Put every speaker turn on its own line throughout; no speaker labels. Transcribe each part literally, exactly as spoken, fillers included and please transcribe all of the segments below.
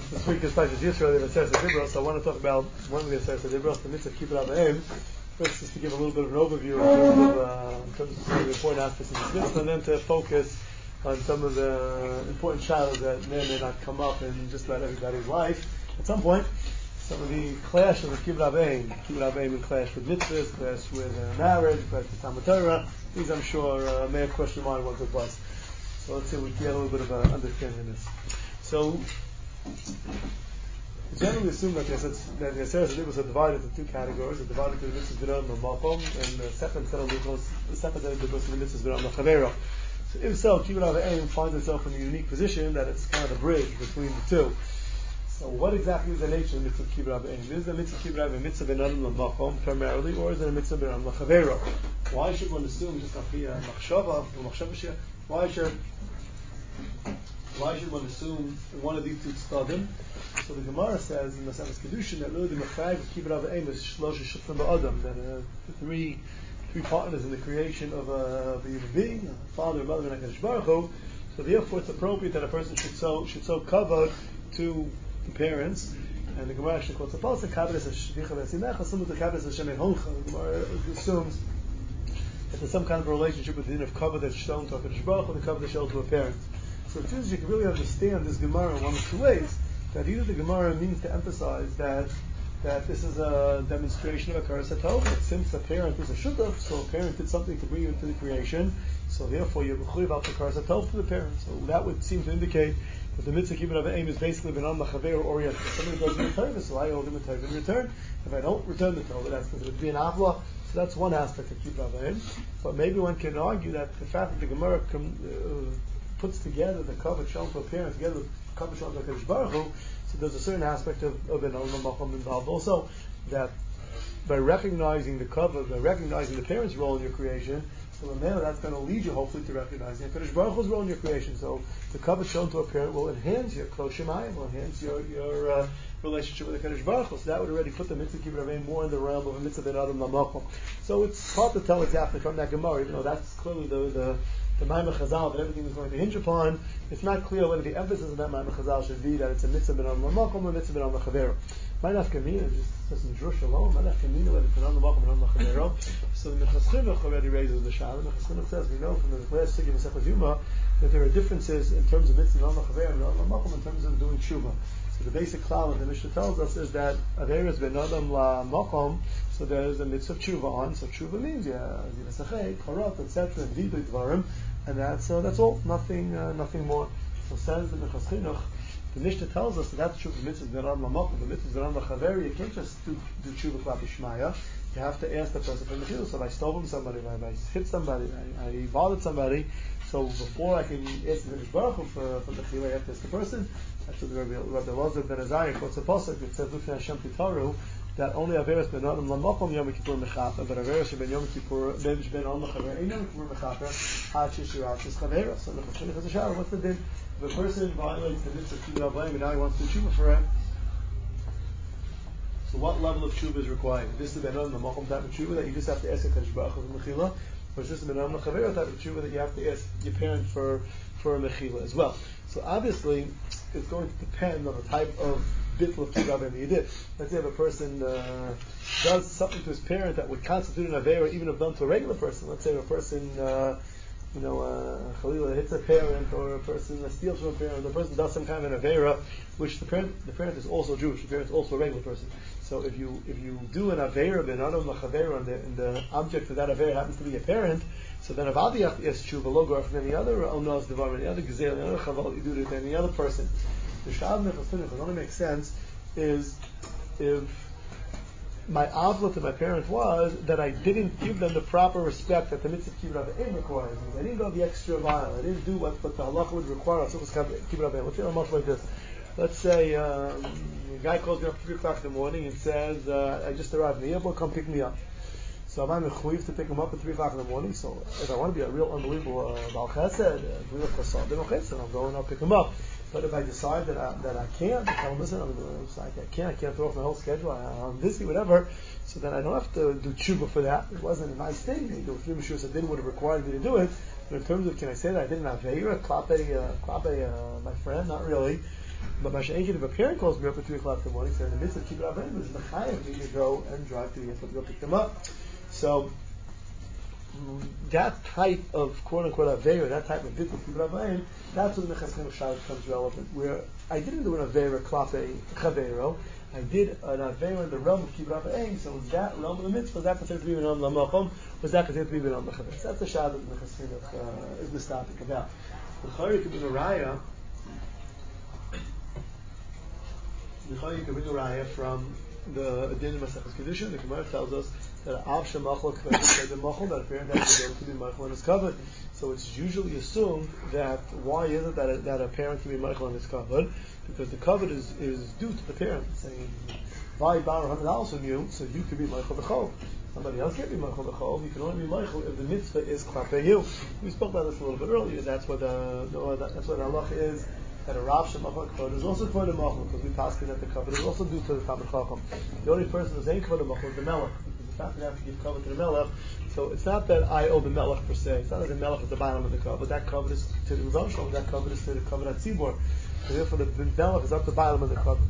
This week is Parshat Yisro, the Aseret Dibros. So I want to talk about one of the Aseret Dibros, the mitzvah Kibbutz Avayim. First, just to give a little bit of an overview in terms of, uh, in terms of some of the important aspects of this mitzvah, and then to focus on some of the important shadows that may or may not come up in just about everybody's life at some point. Some of the clash of the Kibbutz Avayim, Kibbutz Avayim and clash with mitzvahs, clash with uh, marriage, clash with Talmud Torah. These, I'm sure, uh, may have crossed your mind once or twice. So let's see if we can get a little bit of an understanding of this. So, we generally assume that the Aseret Dibros are divided into two categories. They're divided into the mitzvahs b'na'am makom, and the second set of Dibros, the second set of Dibros are the mitzvahs b'na'am chavero. So if so, Kibbutz Avayim finds itself in a unique position that it's kind of the bridge between the two. So what exactly is the nature of the mitzvah Kibbutz Avayim? Is the mitzvah Kibbutz Avayim mitzvah b'na'am makom primarily, or is it a mitzvah b'na'am chavero? Why should one assume just like the machshava, the machshava? Why should Why should one assume one of these two tzadim? So the Gemara says in the Maseches Kedushin that really the mechayv of Kibbutz Avayim is shlosha shutfim ba'adam, that uh, the three three partners in the creation of a, a human being, a father, a mother, and a Kadosh Baruch Hu. So therefore, it's appropriate that a person should so should so cover to the parents. And the Gemara actually quotes a pasuk, "Kabbalas hashvicha v'esinecha," some of the Kabbalas Hashem honcha. The Gemara assumes that there's some kind of a relationship with the din of cover that's shown to a Kadosh Baruch Hu and the cover that's shown to a parent. So it seems you can really understand this Gemara in one of two ways. That either the Gemara means to emphasize that that this is a demonstration of a Karas HaTov, that since a parent is a shutaf, so a parent did something to bring you into the creation, so therefore you're mechuyev al the Karas HaTov for the parent. So that would seem to indicate that the mitzvah Kibbutz Avayim is basically b'na'am l'chaver oriented. If somebody does me a tova, so I owe him a tova in return. If I don't return the tova, that's considered to be an avla. So that's one aspect of Kibbutz Avayim. But maybe one can argue that the fact that the Gemara com- uh, puts together the kavod shalom for a parent together with kavod shalom for Kadosh Baruch Hu, so there's a certain aspect of, of an olam makom involved also, that by recognizing the kavod, by recognizing the parent's role in your creation, so now that's going to lead you hopefully to recognizing Kadosh Baruch Hu's role in your creation. So the kavod shown to a parent will enhance your kol shemayim, will enhance your your uh, relationship with the Kadosh Baruch Hu. So that would already put the mitzvah Kibbutz Avayim more in the realm of a mitzvah b'na'am makom. So it's hard to tell exactly from that Gemara, even though that's clearly the the the Maimon Chazal that everything is going to hinge upon. It's not clear whether the emphasis of that Maimon Chazal should be that it's a mitzvah b'na'am makom or a mitzvah b'na'am chavero. Might not kamina, just just in drush alone. Might not kamina whether it's b'na'am makom or b'na'am chavero. So the Minchas Chinuch already raises the shadow. The Minchas Chinuch says we know from the last sugya of Masechet Yuma that there are differences in terms of mitzvah b'na'am chavero and b'na'am makom in terms of doing tshuva. So the basic klal that the Mishnah tells us is that averis b'na'am la makom. So there's a mitzvah of tshuva on. So tshuva means yeah, yivasachei, parot, et cetera, and vidui dvarim. And that's uh, that's all, nothing uh, nothing more. So says the Minchas Chinuch, the Mishnah tells us that that's true for mitzvahs b'na'am l'makom, the mitzvahs b'na'am l'chaver. You can't just do, do tshuva klap ishmaya. You have to ask the person for mechila. So if I stole from somebody, if I hit somebody, I, I bothered somebody, so before I can ask the Kadosh Baruch Hu for for mechila, I have to ask the person. That's what the Rabbi Elazar ben Azariah quotes a pasuk. It says, "Lifnei Hashem titaru," that only averes b'na'am l'makom Yom Kippur mechaper, but averes ben Yom Kippur ben b'na'am l'chaver ein Yom Kippur mechaper ad sheshirach sheschavera. So the Chachamim has a shower. What's the din? If a person violates the mitzvah of Kibbutz Avayim and now he wants to do tshuva for it, so what level of tshuva is required? Is this the b'na'am l'makom type of tshuva that you just have to ask a Kadosh Baruch Hu for mechila, or is this the b'na'am l'chaver type of tshuva that you have to ask your parent for for a mechila as well? So obviously, it's going to depend on the type of bittul of Kibbutz Avayim you did. Let's say if a person uh, does something to his parent that would constitute an avera even if done to a regular person. Let's say if a person, uh, you know, uh, Chalila hits a parent, or a person uh, steals from a parent, or the person does some kind of an avera, which the parent, the parent is also Jewish, the parent is also a regular person. So if you if you do an avera b'na'am l'chaver, and the and the object of that avera happens to be a parent, so then avadi have to ask tshuva logar from any other onos devar, any other gezel, any other chaval you do to any other person. The shab nechastinich, what only makes sense is if my avla to my parent was that I didn't give them the proper respect that the mitzvah Kibbutz Avayim requires. I didn't go the extra mile. I didn't do what, what the halacha would require. So it's Kibbutz Avayim. Let's say a much like this. Let's say um, a guy calls me up at three o'clock in the morning and says, uh, "I just arrived in the airport. Come pick me up." So I'm mechuyev to pick him up at three o'clock in the morning. So if I want to be a real unbelievable uh, Baal Chesed, uh, I'm going. I'll pick him up. But if I decide that I, that I can't, I tell him, listen, I'm, I can't, I can't throw off my whole schedule, I, I'm busy, whatever, so then I don't have to do tshuva for that. It wasn't a nice thing. The three Meshuvas Adin would have required me to do it. But in terms of, can I say that I didn't have Aveira, Klape, uh, Klape, uh, my friend? Not really. But Masha'enkin, if a parent calls me up at three o'clock in the morning, so in the midst of Kibbutz Avayim, is the Chayav for me to go and drive to the airport to go pick them up. So that type of quote unquote Aveira, that type of Bittul Kibbutz Avayim, that's when the Chesed Shai becomes relevant. Where I didn't do an Aveira Klape Chaveiro, I did an Aveira in the realm of Kibbutz Avayim, so was that realm of the mitzvah, was that considered to be Benam Lamakom, was that considered to be Benam Lachavetz? That's the Shad that the Chesed uh, is mistopic about. The Chari could be the Raya, the Chari could be the Raya from the Adin Masechus Kedushin. The Gemara tells us that Av Shemachol Kvedin the Machol, that a parent has the ability to be Machol on his covered. So it's usually assumed that why is it that a, that a parent can be Machol on his covered? Because the covered is, is due to the parent, saying, "Buy bar hundred dollars from you, so you can be Machol B'chol." Somebody else can't be Machol B'chol. You can only be Machol if the mitzvah is Klapei you. We spoke about this a little bit earlier. That's what the, the that's what the halacha is. That a Rav Shemachol Kvod is also Kvod Machol, because we pass that the covered is also due to the Talmid Chacham. The only person who's ain't Kvod Machol is the Melech, because the fact that you have to give cover to the Melech. So it's not that I owe the Melech per se. It's not that the Melech is the bottom of the cover. That cover is to the Rebbe Shalom. That cover is to the cover at Tzibor. So therefore, the Melech is up the bottom of the cover.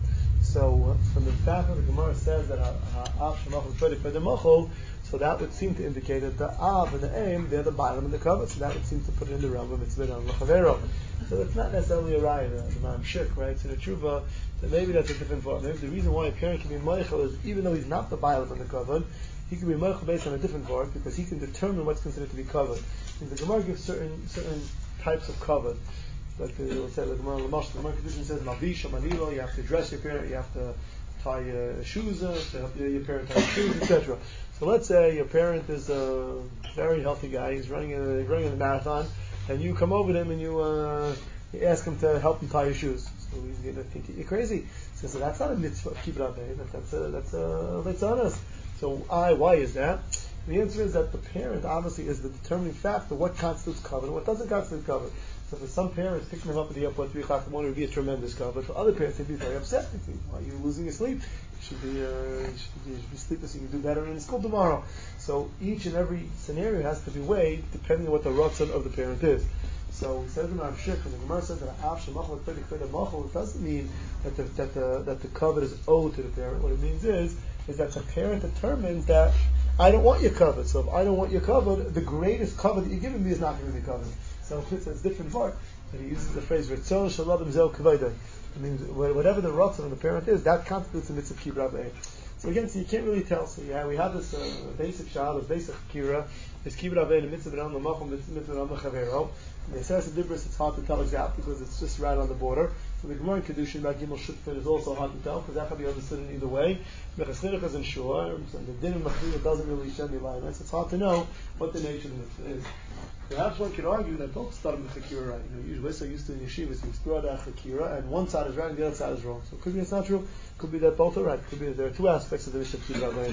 So from the fact that the Gemara says that Av Shemachol Kvod Kvod Machol, so that would seem to indicate that the Av and the Aim, they're the bottom of the cover. So that would seem to put it in the realm of Mitzvah on Lachavero. So it's not necessarily a raya, the man shik, right? So the tshuva, that maybe that's a different part. Maybe the reason why a parent can be meichel is even though he's not the bottom of the cover, he can be meichel based on a different part because he can determine what's considered to be covered. And the Gemara gives certain certain types of cover. Like the we'll say, like the Gemara Lamash, the Gemara tradition says, Mavish or Manilo, you have to dress your parent, you have to tie your shoes uh, to help your parent tie your shoes, et cetera. So let's say your parent is a very healthy guy, he's running in a, running in a marathon, and you come over to him and you, uh, you ask him to help you tie your shoes. So he's going to think you're crazy. So, so that's not a mitzvah of kibbutz avayim. That, that's a that's a that's on us. So I why is that? The answer is that the parent obviously is the determining factor what constitutes cover and what doesn't constitute cover. So for some parents, picking them up at the airport at three o'clock in the morning would be a tremendous cover. For other parents, they'd be very upset. Why are you losing your sleep? You should be, uh, you should be, you should be sleepless. You can do better in school tomorrow. So each and every scenario has to be weighed depending on what the ratzon of the parent is. So it says in our shik, and the Gemara says that Av Shemachol Kved Kved Machol, it doesn't mean that the that the that the cover is owed to the parent. What it means is is that the parent determines that I don't want you covered. So if I don't want you covered, the greatest cover that you're giving me is not going to be covered. So it's a different part. But he uses the phrase "Ritzon Shalom Zel Kavayda." It means whatever the ratzon of the parent is, that constitutes a mitzvah kibbutz avayim. So again, so you can't really tell. So yeah, we have this uh, basic shal, this basic kira, this kibbutz avayim, the mitzvah b'nam l'machom, the mitzvah b'nam l'chavero. And the Seres Dibros, it's hard to tell exactly because it's just right on the border. So the Gemara in Kedushin about Gimel Shutfin is also hard to tell because that can be understood in either way. Mechas Chinuch isn't sure, and the din of Mechzina doesn't really shed any light on it. So it's hard to know what the nature of the mitzvah is. Perhaps one could argue that both start with the chakira right. You know, usually we're so used to in yeshivas, you explore the chakira, and one side is right and the other side is wrong. So it could be it's not true. It could be that both are right. It could be that there are two aspects of the Mishnah Kibbutz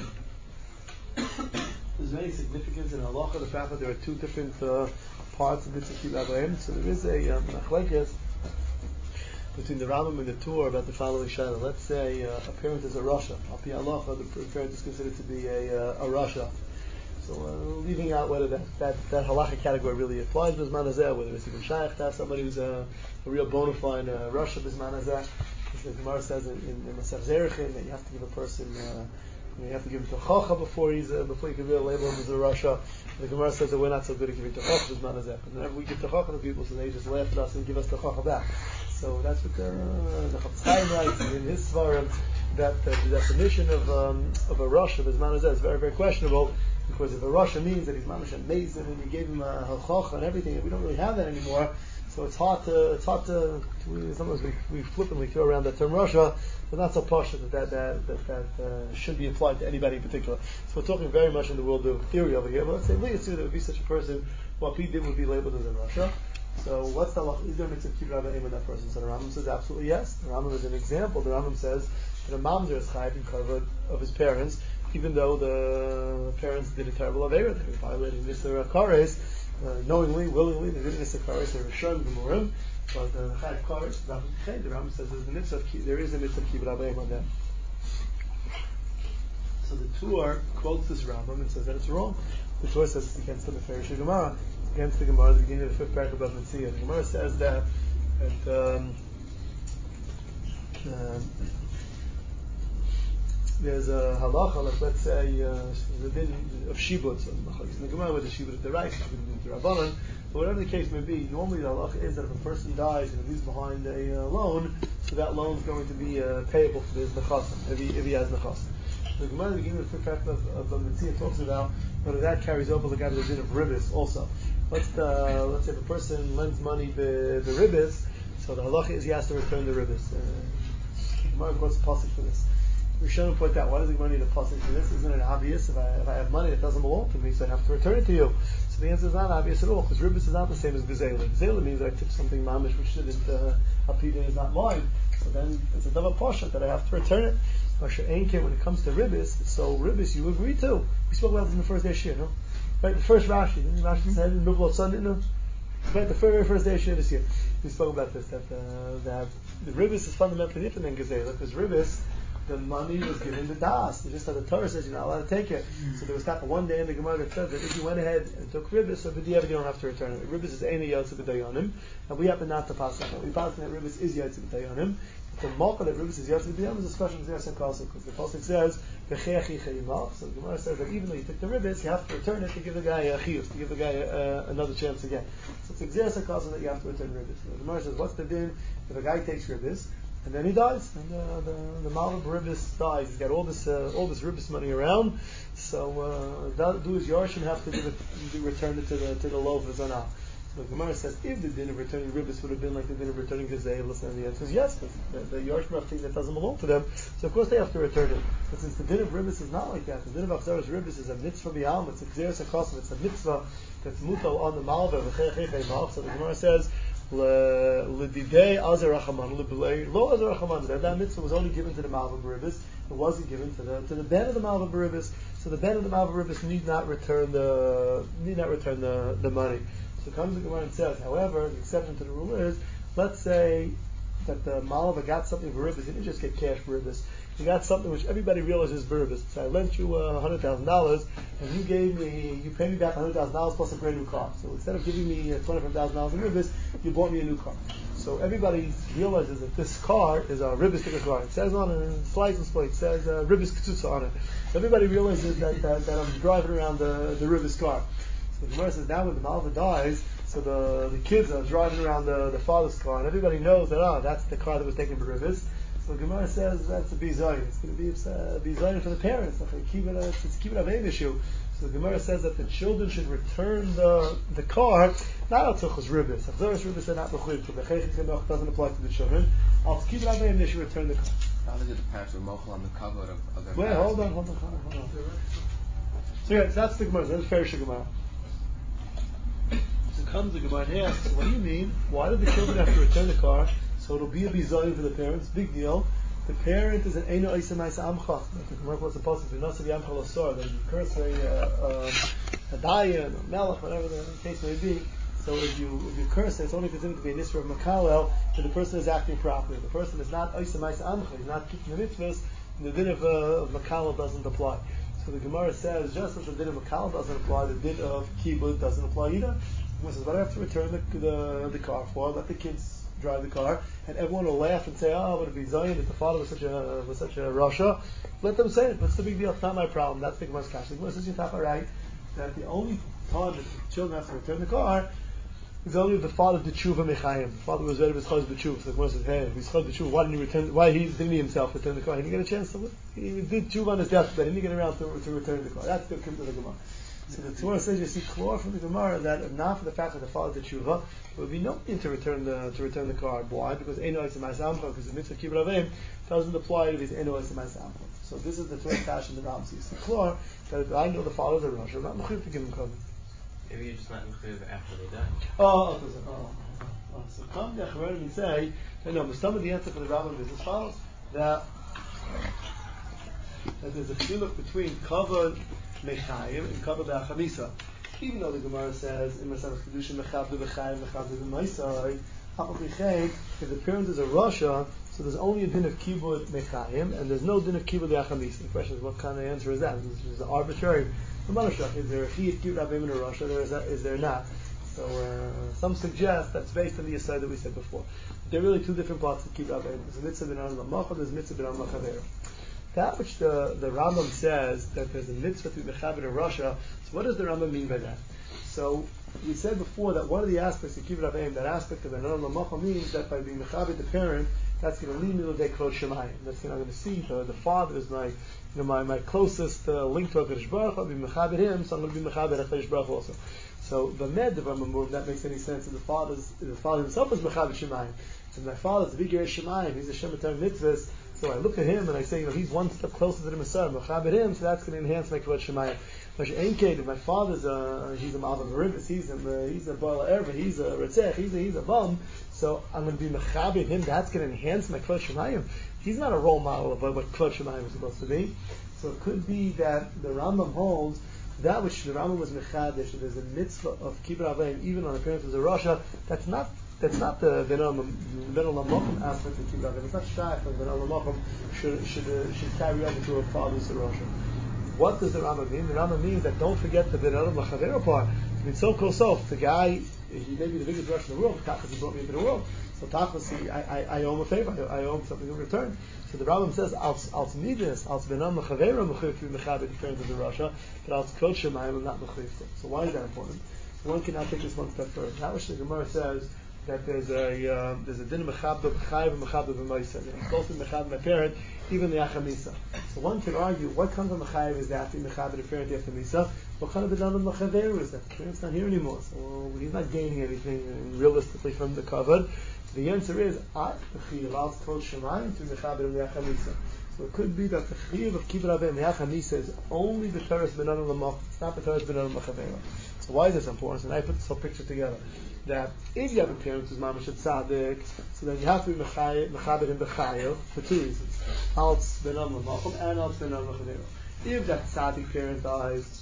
Avayim. There's many significance in halacha the fact that there are two different uh, parts of Mitzvah Kibbutz Avayim. So there is a machlekes um, between the Rambam and the Tur about the following shaila. Let's say uh, a parent is a rasha. Al pi halacha, the parent is considered to be a, uh, a rasha. So uh, leaving out whether that, that, that halacha category really applies b'zman hazeh, whether it's even shaykh to have somebody who's a, a real bona fide uh, rasha b'zman hazeh. The Gemara says in, in, in Masech Zerichin that you have to give a person, uh, you have to give him tochacha before he's uh, before you can really label him as a rasha. The Gemara says that we're not so good at giving tochacha b'zman hazeh. But whenever we give tochacha to people, so they just laugh at us and give us tochacha back. So that's what the, the Chafetz Chaim writes in his svarim, that uh, the definition of um, of a rasha b'zman hazeh is very very questionable. Because if a rasha means that he's mamash amazing and you gave him a halchocha and everything, and we don't really have that anymore, so it's hard to it's hard to, to sometimes we, we flippantly throw around that term rasha, but not so pasha that that that, that, that uh, should be applied to anybody in particular. So we're talking very much in the world of theory over here. But let's say Leah there would be such a person, what he did would be labeled as a rasha. So what's the is there a mitzvah kibbutz avayim when that person? So the Rambam says absolutely yes. The Rambam is an example. The Rambam says that a mamzer is chayav in cover of his parents, even though the parents did a terrible avera, they were violating Nisar Kares, uh, knowingly, willingly, they did Nisar Kares, they were shown the Murim, but the Chayav Kares, the Rambam says there's a mitzvah, there is a mitzvah kibbutz avayim on that. So the Tur quotes this Rambam and says that it's wrong. The Tur says it's against the Meferish Gemara, against the Gemara at the beginning of the fifth paragraph of Metzia. The Gemara says that, that um, there's a halacha, like let's say uh, the din of shibud. So in the Gemara with the shibud of the rice, shibud of the rabbanon, but whatever the case may be, normally the halacha is that if a person dies and leaves behind a uh, loan, so that loan is going to be uh, payable for his nechasim if he if he has nechasim. The Gemara in the beginning of the fact of, of the Mitzvah talks about whether that carries over the the din of ribbis also. Let's uh, let's say if a person lends money the the ribbis, so the halacha is he has to return the ribbis. Uh, the Gemara quotes a pasuk for this. Rishonim point out, why does the Gemara need a pasuk for this? Isn't it obvious? If I if I have money that doesn't belong to me, so I have to return it to you. So the answer is not obvious at all, because ribbis is not the same as gezela. Gezela means that I took something mamish which didn't uh, apidin is not mine. So then it's a double pasha that I have to return it. When it comes to ribbis, so ribbis you agree to. We spoke about this in the first day of Shir, no? Right, the first Rashi, didn't Rashi said in Nubla Sunday, no? Right, the very first day of Shir this year. We spoke about this, that, uh, that the ribbis is fundamentally different than gezela, because ribbis, the money was given to Das. It's just that the Torah says you're not allowed to take it. Mm-hmm. So there was not one day in the Gemara that says that if you went ahead and took ribbis, so b'diavad you don't have to return it. Ribbis is eini yotze b'dayonim, and we happen not to pass it. We pass that ribbis is yotze b'dayonim. The malka that ribbis is yotze b'dayonim is a special ziyas hakasa, because the pasuk says v'cheachi chayimach. So the Gemara says that even though you took the ribbis, you have to return it to give the guy a chiyus, to give the guy uh, another chance again. So it's a ziyas hakasa that you have to return ribbis. So the Gemara says, what's the din if a guy takes ribbis and then he dies, and uh, the the Malva Ribbis dies. He's got all this uh, all this Ribbis money around. So uh, do his Yarshim have to give it, return it to the to the loafers or not? So the Gemara says if the din of returning Ribbis would have been like the din of returning Gezeilus, and the answer is yes, because the, the Yarshim have things that doesn't belong to them. So of course they have to return it. But since the din of Ribbis is not like that, the din of Achzaras Ribbis is a mitzvah b'yalm. It's a Gzeres HaKosim. It's a mitzvah that's mutal on the Malva. So the Gemara says, L'didei Azer Rachaman, L'belei Lo Azer Rachaman. That mitzvah was only given to the Malva B'Ribbis. It wasn't given to the to the ben of the Malva B'Ribbis. So the ben of the Malva B'Ribbis need not return the need not return the, the money. So comes the Gemara and says, however, the exception to the rule is, let's say that the Malva got something B'Ribbis. He didn't just get cash B'Ribbis. He got something which everybody realizes is B'Ribbis. So I lent you a uh, hundred thousand dollars, and you gave me, you paid me back a hundred thousand dollars plus a brand new car. So instead of giving me uh, twenty-five thousand dollars in Ribbis, you bought me a new car. So everybody realizes that this car is a Ribbis sticker car. It says on it, its license plate, it says uh, Ribbis Ktsutsa on it. So everybody realizes that, that, that I'm driving around the, the Ribbis car. So the Gemara says now when the Malva dies, so the, the kids are driving around the, the father's car, and everybody knows that, oh, that's the car that was taken for Ribbis. So Gemara says that's a bizayin. It's going to be a bizayin for the parents. It's a keep it a vein issue. So the Gemara says that the children should return the the car not al tzachos ribbis. Achzaras ribbis are not mechuyev. The chaychik chinoch doesn't apply to the children. Al keep it a vein, they should return the car.
How did the parents were mochel on the cover of, of their?
Wait, hold on, hold on, hold on, hold on. So yeah, so that's the Gemara. That's fair Gemara. So comes the Gemara and asks, what do you mean? Why did the children have to return the car? So it'll be a bizayin for the parents. Big deal. The parent is an eino oisem ma'aseh amcha. The Gemara was supposed to be not to be amcha l'sor. That you curse a uh, a dayan or melech, whatever the case may be. So if you if you curse it, it's only considered to be an isra of makalel if the person is acting properly. If the person is not oisem ma'aseh amcha, he's not keeping the mitzvahs, the din of, uh, of makalel doesn't apply. So the Gemara says just as the din of makalel doesn't apply, the din of kibbud doesn't apply either. The Gemara says, what do I have to return the the, the car for? Let the kids drive the car, and everyone will laugh and say, "Oh, would it be Zion if the father was such a was such a Rasha?" Let them say it. What's the big deal? It's not my problem. That's the Gemara's kash. The Gemara says, "You're not right. That the only time that the children have to return the car is only if the father did tshuva mechayim. The father was ready with chaz b'tshuva. So the Gemara says, "Hey, if he's chaz b'tshuva, why didn't he return? Why he didn't he himself return the car? He didn't get a chance to. He did tshuva on his deathbed. He didn't get around to, to return the car. That's the Gemara." So the Torah says you see clear from the Gemara that if not for the fact that the father did tshuva, there would be no need to return the to return the car. Why? Because eino oisem ma'aseh amcha, because the mitzvah kibbud avim doesn't apply if he's eino oisem ma'aseh amcha. So this is the Torah kash in the Ram. So you see clear that if I know the father's a Rosh, I'm not mechuyev to give him cover.
Maybe you're just not mechuyev after they die.
Oh, okay, so, oh, oh, so come the Chaverim and say, no, some of the answer for the Rambam is as follows: that that there's a chiluk between kavod mechayim and kavod be'achamisa. Even though the Gemara says in Masalas Kedushin mechavdu b'chayim mechavdu b'maisai, if the parent is a Rasha, so there's only a din of kibud mechayim and there's no din of kibud be'achamisa. The question is, what kind of answer is that? Is it arbitrary? Is there a chiyut kibud avim in a Rasha? There is, that, is there not? So uh, some suggest that's based on the aside that we said before. But there are really two different parts of Kibbutz Avim. There's a mitzvah b'nadam l'machal, there's a mitzvah b'nadam l'chavera. That which the, the Rambam says that there's a mitzvah to be mechaber in Russia. So what does the Rambam mean by that? So we said before that one of the aspects of Kibbutz Avim, that aspect of b'nadam l'machal, means that by being mechaber the parent, that's going to lead me to the Kvod Shemayim. That's going to, I'm going to see the, the father is my, you know, my, my closest uh, link to HaKadosh Baruch Hu. I'll be mechaber him, so I'm going to be mechaber HaKadosh Baruch Hu also. So the med of Rambam, if that makes any sense, and the father's, the father himself is mechaber Shemayim. So my father's a big Shemayim, he's a Shemitah mitzvahs. So I look at him and I say, you know, he's one step closer to the Messiah, mechaber him, so that's going to enhance my Kvod Shemayim. But if my father's a, he's a Malva Meribis, he's a, he's a Bala Erva, he's a Ritzech, he's a, he's a bum, so I'm going to be mechaber him, that's going to enhance my Kvod Shemayim. He's not a role model of what Kvod Shemayim is supposed to be. So it could be that the Rambam holds that which the Rambam was mechadesh, that there's a mitzvah of Kibbutz Avim, even on appearances of Russia, that's not that's not the Benal Lamachim aspect of Kibbutz Avim. It's not shy that Benal Lamachim should should uh, should carry over to a father's of Russia. What does the Rambam mean? The Rambam means that don't forget the Benal L'Chavera part. I mean, so close off. The guy, he may be the biggest Russian in the world. Tachas, he brought me into the world. So Tachas, I, I, I owe him a favor. I, I owe him something in return. So the Rambam says, "Als als midas, als benam mechavera mechuv to mechaber the parents of the Russia, but als kvod shemayim not mechuv." So why is that important? One cannot take this one step further. That which the Gemara says that there's a uh, there's a din mechabdo b'chayiv and mechabdo b'maisa. I'm supposed to be mechaber my parent, even the achamisa. So one can argue, what kind of mechayiv is that to be mechaber the parent after misa? What kind of benam mechavera is that? The parent's not here anymore, so well, he's not gaining anything realistically from the kavod. The answer is, at the chiyav al kvod shemayim to mechaber the achamisa. So it could be that the chiyav of Kibbutz Avim, the achamisa, is only the teres benam l'mach. It's not the teres benam l'chavera. So why is this important? And I put this whole picture together. That if you have a parent who's mamash tzaddik, so then you have to be mechaber him b'chayav for two reasons: alts benam l'macham and alts benam l'chavera. If that tzaddik parent dies,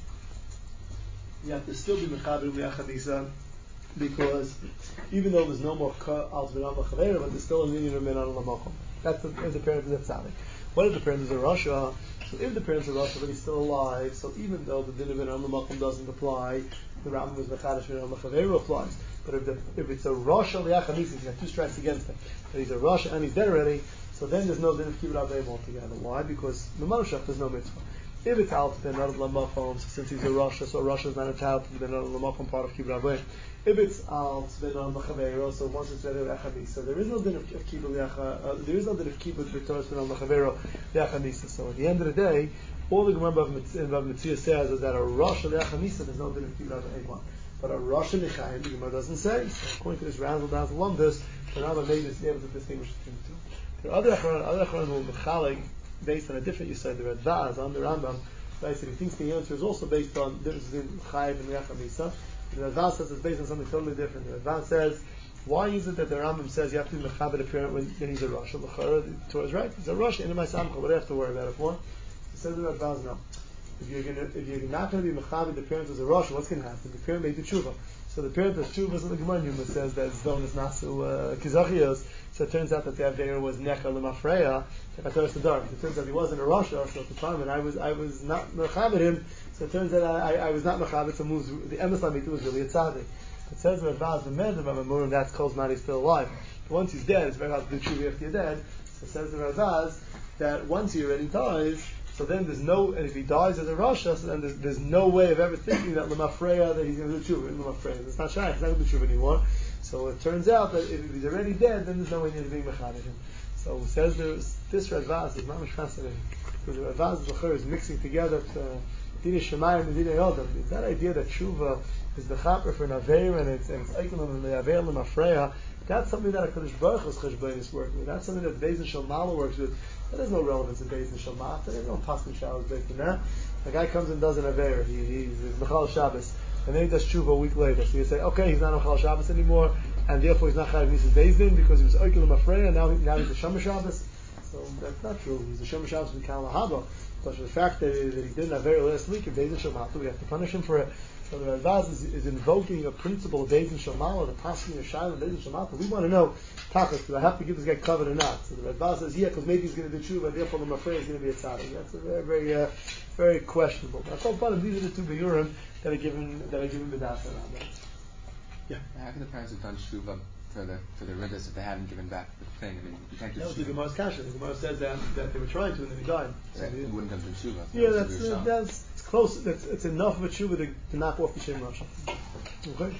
you have to still be mechaber him b'achamisa, because even though there's no more alts benam l'chavera, but there's still a union of benam l'macham. That's the, if the parent is a tzaddik. What if the parent is a Russia? So if the parents of Russia are still alive, so even though the din of benam l'macham doesn't apply, the Rambam was mechadesh benam l'chavera applies. But if, the, if it's a Russia li'achamisa, he's got two strikes against him. But he's a Russia and he's dead already, so then there's no din of Kibbutz Avim altogether. Why? Because L'manoshach, there's no mitzvah. If it's out benam l'macham, so since he's a Russia, so Russia is not entitled to the benam l'macham part of Kibbutz Avim. If it's out benam l'chavera, so once it's better li'achamisa, there is no din of Kibbutz li'achamisa. There is no din of Kibbutz b'toras benam l'chavera li'achamisa. So at the end of the day, all the Gemara of Mitzvah says is that a Rosh Le'achamisa, there's no din of Kibbutz Avim. But a Rosh Le'chayim, the Gemara doesn't say. So according to this razzle dazzle lumdus, the Rambam made this able to distinguish between the two. There are other Acharon, other Acharon who are mechalig based on a different Yisod. The Radvaz on the Rambam, right? So he thinks the answer is also based on difference between Chayiv and Le'achamisa. The Radvaz says it's based on something totally different. The Radvaz says, why is it that the Rambam says you have to be mechaber the parent when, when he's a Rosh? The Torah is right. He's a Rosh, in my Samcha. What do I have to worry about it for? Says the Radvaz, no. If you're gonna, if you're not going to be mechaber the parent as a Rosh, what's going to happen? The parent made the tshuva. So the parent does tshuva, so the Gemara Yuma says that Zdon is nasu kizachios. So it turns out that the Avera was necha l'mafreya, tekateres the It turns out he wasn't a Rosh, so at the time, and I was, I was not mechaber him. So it turns out I, I was not mechaber. So moves the emes lamitu was really a tzaddik. It says the Radvaz the med of Amamurim, that's calls man he's still alive. But once he's dead, it's very hard to do tshuva after you're dead. So it says the Radvaz that once he already dies, so then there's no, and if he dies as a Rasha, so then there's, there's no way of ever thinking that L'mafreya, that he's going to do tshuva in L'mafreya. It's not shy, he's not going to do tshuva anymore. So it turns out that if he's already dead, then there's no way of being mechaber him. So it says there's, this Radvaz is not much fascinating. Because the Radvaz is mixing together Dina Shemayim and Dina Yodam. It's that idea that tshuva is the chaper for an Aveir, and it's, and it's Eikelon and the Aveir L'mafreya. That's something that a Kadosh Baruch Hu's Cheshbon is working with. That's something that Beis and Shalmala works with. There is no relevance in Beis and Shalmala. There's no Paskin Shabbos based on that. A guy comes and does an Aveir. He, he's Mechal Shabbos. And then he does tshuva a week later. So you say, okay, he's not Mechal Shabbos anymore, and therefore he's not Chayav Nisan Beis Din, because he was Eikel L'mafreya, and now, he, now he's a Shomer Shabbos. So that's not true. He's a Shomer Shabbos in Kal Lahaba. But for the fact that, that he did an Aveir last week in Beis and Shalmala, we have to punish him for it. So the Radvaz is, is invoking a principle of Beis and Shalmala, the Paskin of Shaila, Beis and Shalmala. We want to know, Tachas, do I have to give this guy covered or not? So the Radvaz says, yeah, because maybe he's going to do tshuva, therefore I'm afraid he's going to be a tzaddik. That's a very, very, uh, very questionable. But I thought, these are the two Beyurim that are given, that are given B'das around that. Yeah.
How can the parents have done shuvah for the for the riddas if they haven't given back the thing? I mean, you can't do
That was the
shuvah.
Gemara's kasha. The Gemara says that, that they were trying to and then he died. So
Right.
they-
It wouldn't have been shuvah.
yeah,
It was
that's
shuvah
uh,
shah.
that's it's close. That's it's enough of a tshuva to, to knock off the shem rasha. Okay.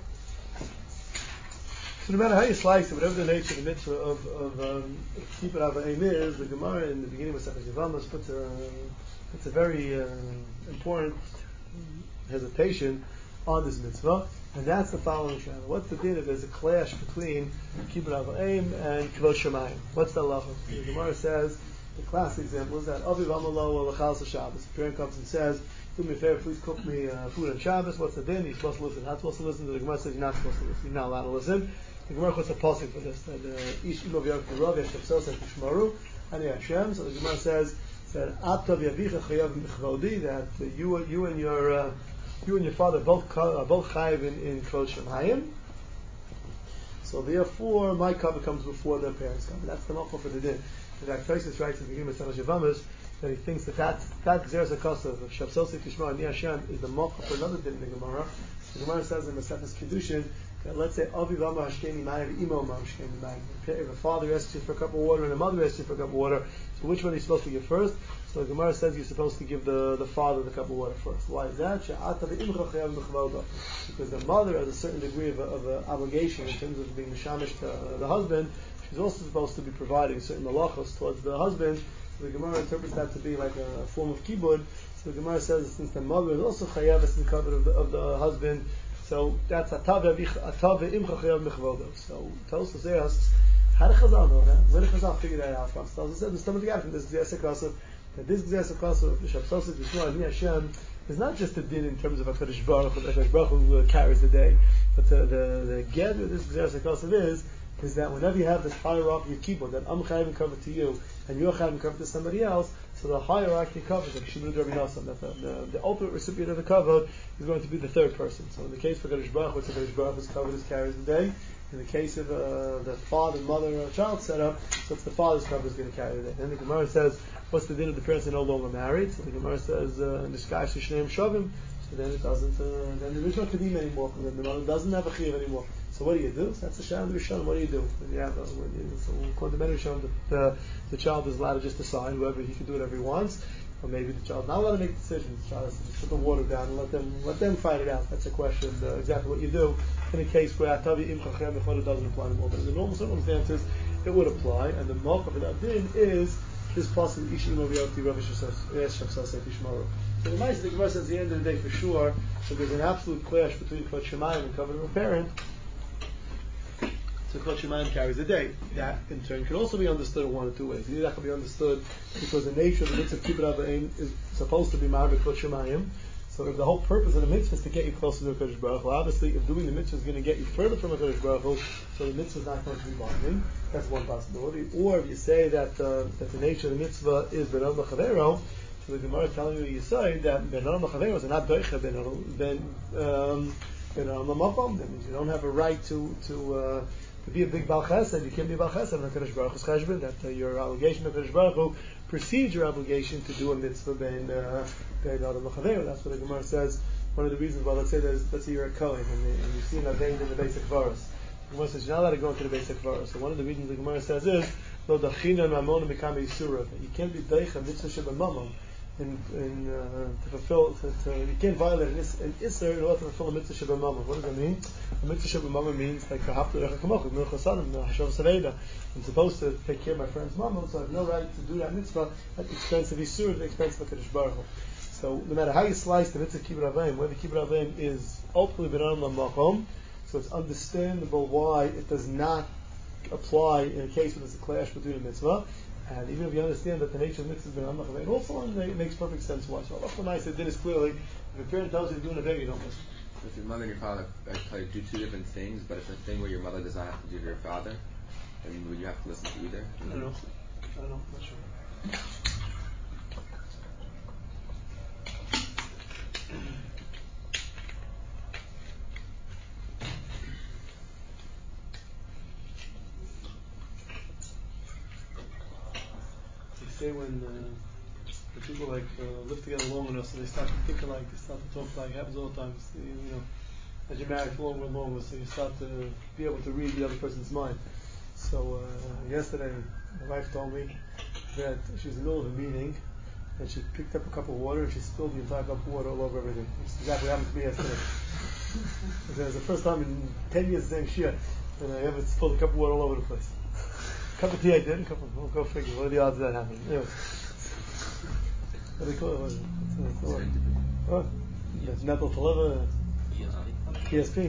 So no matter how you slice it, whatever the nature of the mitzvah of of um, keeping av aim is, the Gemara in the beginning of Masechet Yevamos puts a puts a very uh, important hesitation on this mitzvah, and that's the following shadow. What's the din if there's a clash between kibbud av aim and kvod shemayim? What's the halacha? The Gemara says the classic example is that Aviv Amalo Lachal Shabbos. The parent comes and says, "Do me a favor, please cook me uh, food on Shabbos." What's the din? He's supposed to listen. Not supposed to listen. The Gemara says you're not supposed to listen. You're not allowed to listen. The Gemara puts a pasuk for this. That Ish Imo V'Yavik Rav Yeshtav Says Tishmaru Ani Hashem. So the Gemara says that Atav Yavicha Chayav Michvodi, that uh, you you and your uh, you and your father both are both chayiv in, in kvod shemayim. So therefore, my cover comes before their parents' cover. That's the malchus for the din. In fact, Tosfos writes at the beginning of Masechet Yevamos that he thinks that that that Gzeras HaKosav of Shav Sosei Tishma Ani Hashem is the malchus for another din in the Gemara. The Gemara says in Masechet Kedushin that let's say Aviv Amar Hashkeni Mayim Imo Amar Hashkeni Mayim. If a father asks you for a cup of water and a mother asks you for a cup of water, so which one are you supposed to give first? So the Gemara says you're supposed to give the, the father the cup of water first. Why is that? Because the mother has a certain degree of, a, of a obligation in terms of being mishamish to uh, the husband. She's also supposed to be providing certain malachos towards the husband. So the Gemara interprets that to be like a form of kibbud. So the Gemara says that since the mother is also chayav in the cover of the, of the husband, so that's atav im chayav michvodo. So Tosfos asks, how did Chazal know that? Where did Chazal figure that out from? So said the stomach guy from this Gzeras HaKosav that this Gzeras HaKosav of Shav Sosei Tishma Ani Hashem is not just a din in terms of HaKadosh Baruch Hu, HaKadosh Baruch Hu carries the day, but the the, the get of this Gzeras HaKosav is is that whenever you have this hierarchy of kibbud, that I'm chayim cover to you and you're chayim cover to somebody else, so the hierarchy covers like Shimon Rabbi Nosson, that the, the, the ultimate recipient of the cover is going to be the third person. So in the case for Kadosh Baruch Hu, Kadosh Baruch Hu's covered is carries the day. In the case of uh, the father, mother, or child setup, so it's the father's cover is going to carry the day. Then the Gemara says, what's the din of the parents are no longer married? So the Gemara says, in the sky Shneim Shavim. So then it doesn't. Uh, then there is no kedim anymore. Then the mother doesn't have a chiyuv anymore. So what do you do? So that's the sham of the Rishon. What do you do? When you have a, when you, so according to many Rishon, the, the the child is allowed to just decide whoever he can do whatever he wants, or maybe the child's not allowed to make decisions. The child has to just put the water down and let them let them fight it out. That's a question. Uh, exactly what you do in a case where Atavi Im Chachem Mechod doesn't apply anymore. But in the normal circumstances, it would apply, and the malchus of that din is this possible Ishi Imo V'Yavti Rav Shav Sosei Tishmaru. So the Ma'aseh, the Gemara says at the end of the day for sure that there's an absolute clash between Kvod Shemayim and covenant of a parent. So Kvod Shemayim carries the day. That in turn can also be understood in one or two ways. Either that can be understood because the nature of the mitzvah of Kibbud Av V'Aim is supposed to be Ma'ar Kvod Shemayim. So if the whole purpose of the mitzvah is to get you closer to HaKadosh Baruch Hu, obviously if doing the mitzvah is going to get you further from HaKadosh Baruch Hu, so the mitzvah is not going to be binding. That's one possibility. Or if you say that uh, that the nature of the mitzvah is Ben Adam L'Chavero, so the Gemara is telling you you say that Ben Adam L'Chavero is not Doicha Ben Ben um, Ben Adam L'Mapam. That means you don't have a right to to uh, to be a big Baal Chesed. You can't be a Baal Chesed on HaKadosh Baruch Hu's Cheshbon. That uh, your obligation to HaKadosh Baruch Hu precedes your obligation to do a mitzvah Ben uh, Ben Adam L'Chavero. That's what the Gemara says. One of the reasons why, let's say there's, let's say you're a Kohen and, and you see an Avein in the basic Kvaros. The Gemara says you're not allowed to go into the basic Kvaros. So one of the reasons the Gemara says is Lo Dachina Mamon Mikame Yisura. You can't be Deicha Mitzvah Sheba Mamon in, in uh, to fulfill. To, to, you can't violate an, is, an Isser in order to fulfill a Mitzvah Sheba Mamon. What does that mean? A Mitzvah Sheba Mamon means like Haftu Recha Kamoch, Milch Hasadim, Hashav Saveda. I'm supposed to take care of my friend's Mamon, so I have no right to do that mitzvah at the expense of Yisura, at the expense of HaKadosh Baruch Hu. So no matter how you slice the mitzvah kibbud av v'aim, whether kibbud av v'aim is ultimately ben adam l'makom, so it's understandable why it does not apply in a case where there's a clash between a mitzvah. And even if you understand that the nature of the mitzvah is ben adam l'chavein, also it makes perfect sense why. So Allah Ta'ala said, din is clearly, if a parent tells you to do an aved, you don't listen.
If your mother and your father uh, tell you to do two different things, but it's a thing where your mother does not have to do to your father, then would you have to listen to either?
I don't know. I don't know. I'm not sure. They say when, uh, when people like uh, live together long enough, so they start to think alike, they start to talk like, it happens all the time. You know, as you're married for longer and longer, so you start to be able to read the other person's mind. So uh, yesterday, my wife told me that she was in the middle of a meeting, and she picked up a cup of water and she spilled the entire cup of water all over everything. Which is exactly what happened to me yesterday. It was the first time in ten years saying shia, and I ever spilled a cup of water all over the place. A cup of tea I did, a cup of, well, go figure, what are the odds of that happening? Anyway. What do they call it? What is it? It's, it's, it's, what? That's metal to liver. E S P.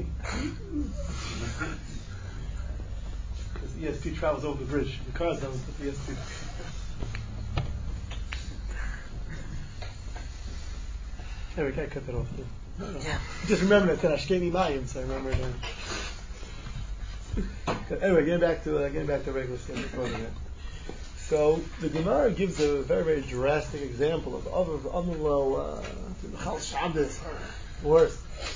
Because E S P travels over the bridge. The cars don't, but the E S P. Eric, I cut that off too. No, no. Just remember that I said Ashkeni Mayim, so I remember that. Anyway, getting back to uh, getting back to regular schedule. So the Gemara gives a very very drastic example of other Amlo Chal Shabbos worse.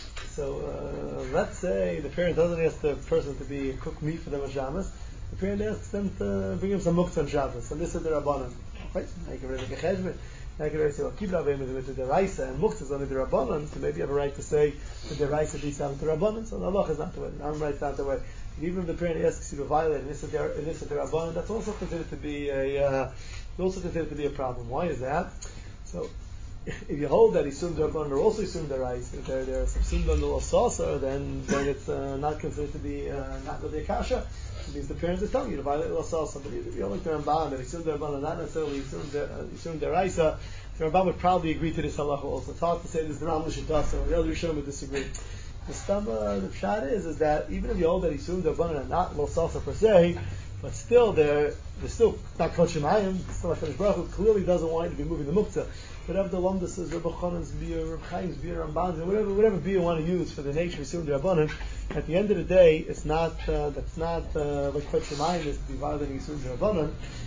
So uh, let's say the parent doesn't ask the person to be cook meat for them on Shabbos. The parent asks them to bring him some muktzah on Shabbos, and this is the Rabbanan. Okay, so I can really make a cheshbon. I can really say, well, keep Rabbeinu with the deraisa, and muktzah is only the Rabbanan, so maybe you have a right to say the deraisa be something to Rabbanan. So the halach is not the way. The Am right is not the way. And even if the parent asks you to violate an issa the Rabbanan, that's also considered to be a uh, also considered to be a problem. Why is that? So if you hold that Isum Darban are also Isum Darais, if they're, they're subsumed under Lo Sasa, then then it's uh, not considered to be uh, not with the Akasha. It means the parents are telling you to violate Lo Sasa. But if you don't like the Ramban, that Isum Darban are not necessarily Isum Daraisa, the Ramban would probably agree to this halacha also. It's hard to say this is the Ram L'Shitasa, or the other Rishonim would disagree. The Stama, the Pshat is, is that even if you hold that Isum Darban are not Lo Sasa per se, but still they're, they're still not Kol Shemayim, still HaKadosh Baruch Hu clearly doesn't want you to be moving the Muktzah. Whatever the Lomda says, Rebbe Chanan's beer, Rebbe Chaim's beer, Ramban's, whatever whatever beer you want to use for the nature of Yisur D'Rabbanan, at the end of the day, it's not uh, that's not uh, like Kol Shemayim is to be violating Yisur D'Rabbanan.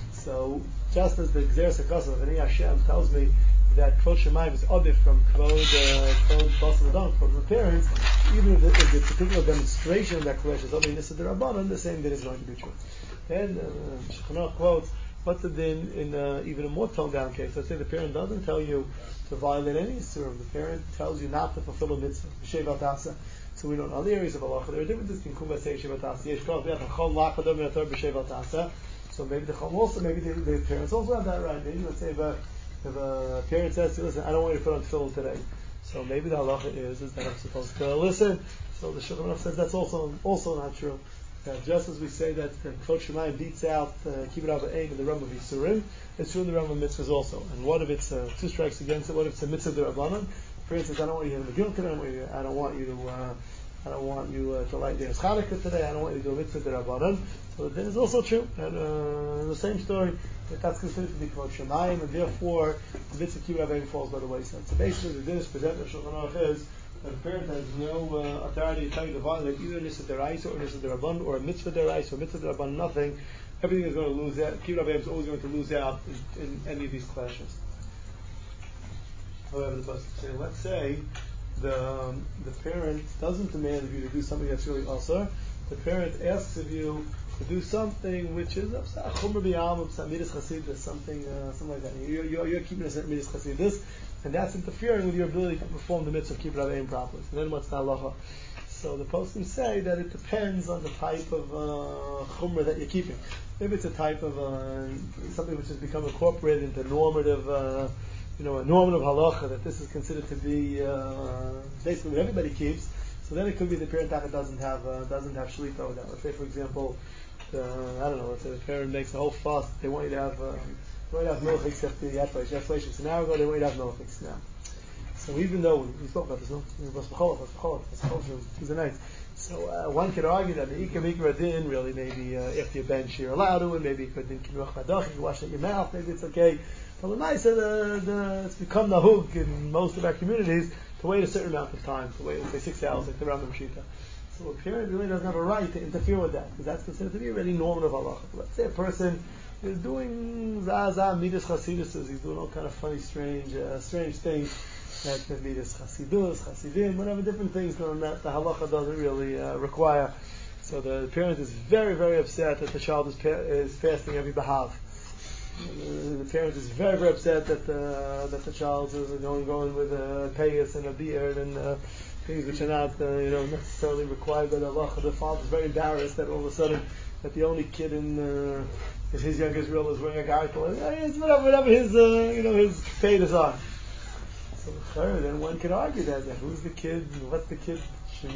So just as the Gzeres HaKosov of Ani Hashem tells me that Kol Shemayim is obvious from Kvod Kvod Basar Adam, from the parents, even if the, if the particular demonstration of that Kodesh is only Yisur D'Rabbanan, the same thing is going to be true. Then uh, Shulchan quotes, what's the din in uh, even a more toned down case? Let's say the parent doesn't tell you to violate any Yisurim. The parent tells you not to fulfill a mitzvah, Shevat Asa. So we know in other areas of halacha there are differences between Kum Basei Shevat Asa. Yesh Kol V'Yach Chol Lachadom Yator B'Shevat Asa. So maybe the Chol also, maybe the, the parents also have that right. Maybe let's say if a, if a parent says to you, listen, I don't want you to put on tefillin today. So maybe the halacha is, is that I'm supposed to listen. So the Shulchan Aruch says that's also also not true. That just as we say that uh, Kol Shemayim beats out Kibbut uh, Ava'im in the realm of Yisurim, it's true in the realm of mitzvahs also. And what if it's uh, two strikes against it? What if it's a mitzvah d'Rabbanan? For instance, I don't want you to have a guilt today. I don't want you. I don't want you to. Uh, I don't want you uh, to light the Chanukah today. I don't want you to do a mitzvah d'Rabbanan. So that is also true. And uh, the same story that that's considered to be Kol Shemayim, and therefore the mitzvah Kibbut Ava'im falls by the wayside. So basically, the din is presented in Shulchan Aruch is that a parent has no uh, authority to tell you to violate either Nisa Deraisa or Nisa Derabban or a Mitzvah Deraisa or Mitzvah Derabban, nothing. Everything is going to lose out. Kibbut Avayim is always going to lose out in, in any of these clashes. However, the say, let's say the um, the parent doesn't demand of you to do something that's really asur. The parent asks of you to do something which is chumra b'yam, midas chasidus, something uh, something like that. You're, you're, you're keeping a midas chasidus, and that's interfering with your ability to perform the mitzvah of Kibbut Avayim properly. So then what's the halacha? So the poskim say that it depends on the type of uh, chumra that you're keeping. If it's a type of uh, something which has become incorporated into normative, uh, you know, a normative halacha, that this is considered to be uh, basically what everybody keeps. So then it could be the parent that doesn't have uh, doesn't have shlita over that. Let's say, for example, uh, I don't know. Let's say the parent makes a whole fast. They want you to have. Um, They want to have milk except the Yatvash. Yatvash is an hour ago, they want you to have milk now. So even though, we spoke about this, no? Tuesday night. So uh, one could argue that the Ika Mikra Din, really, maybe uh, after you bench, you're allowed to, and maybe you could Kinuach Madach, you wash out your mouth, maybe it's okay. But the nice, the, the, it's become the hook in most of our communities to wait a certain amount of time, to wait, let's say, six hours, like the Rambam Shita. So a parent really doesn't have a right to interfere with that, because that's considered to be a really normative halacha. Let's say a person is doing zaza midas chasidus, he's doing all kind of funny, strange, uh, strange things, like the midas chasidus, chasidim, whatever different things that the halacha doesn't really uh, require. So the parent is very, very upset that the child is, pa- is fasting every bahav. Uh, the parent is very, very upset that uh, that the child is going going with a payas and a beard and uh, things which are not, uh, you know, necessarily required by the halacha. The father's very embarrassed that all of a sudden that the only kid in, uh, in his young Israel is wearing a gartel. It's whatever, whatever his, uh, you know, his status are. So third, then one could argue that, that who's the kid? What's the kid?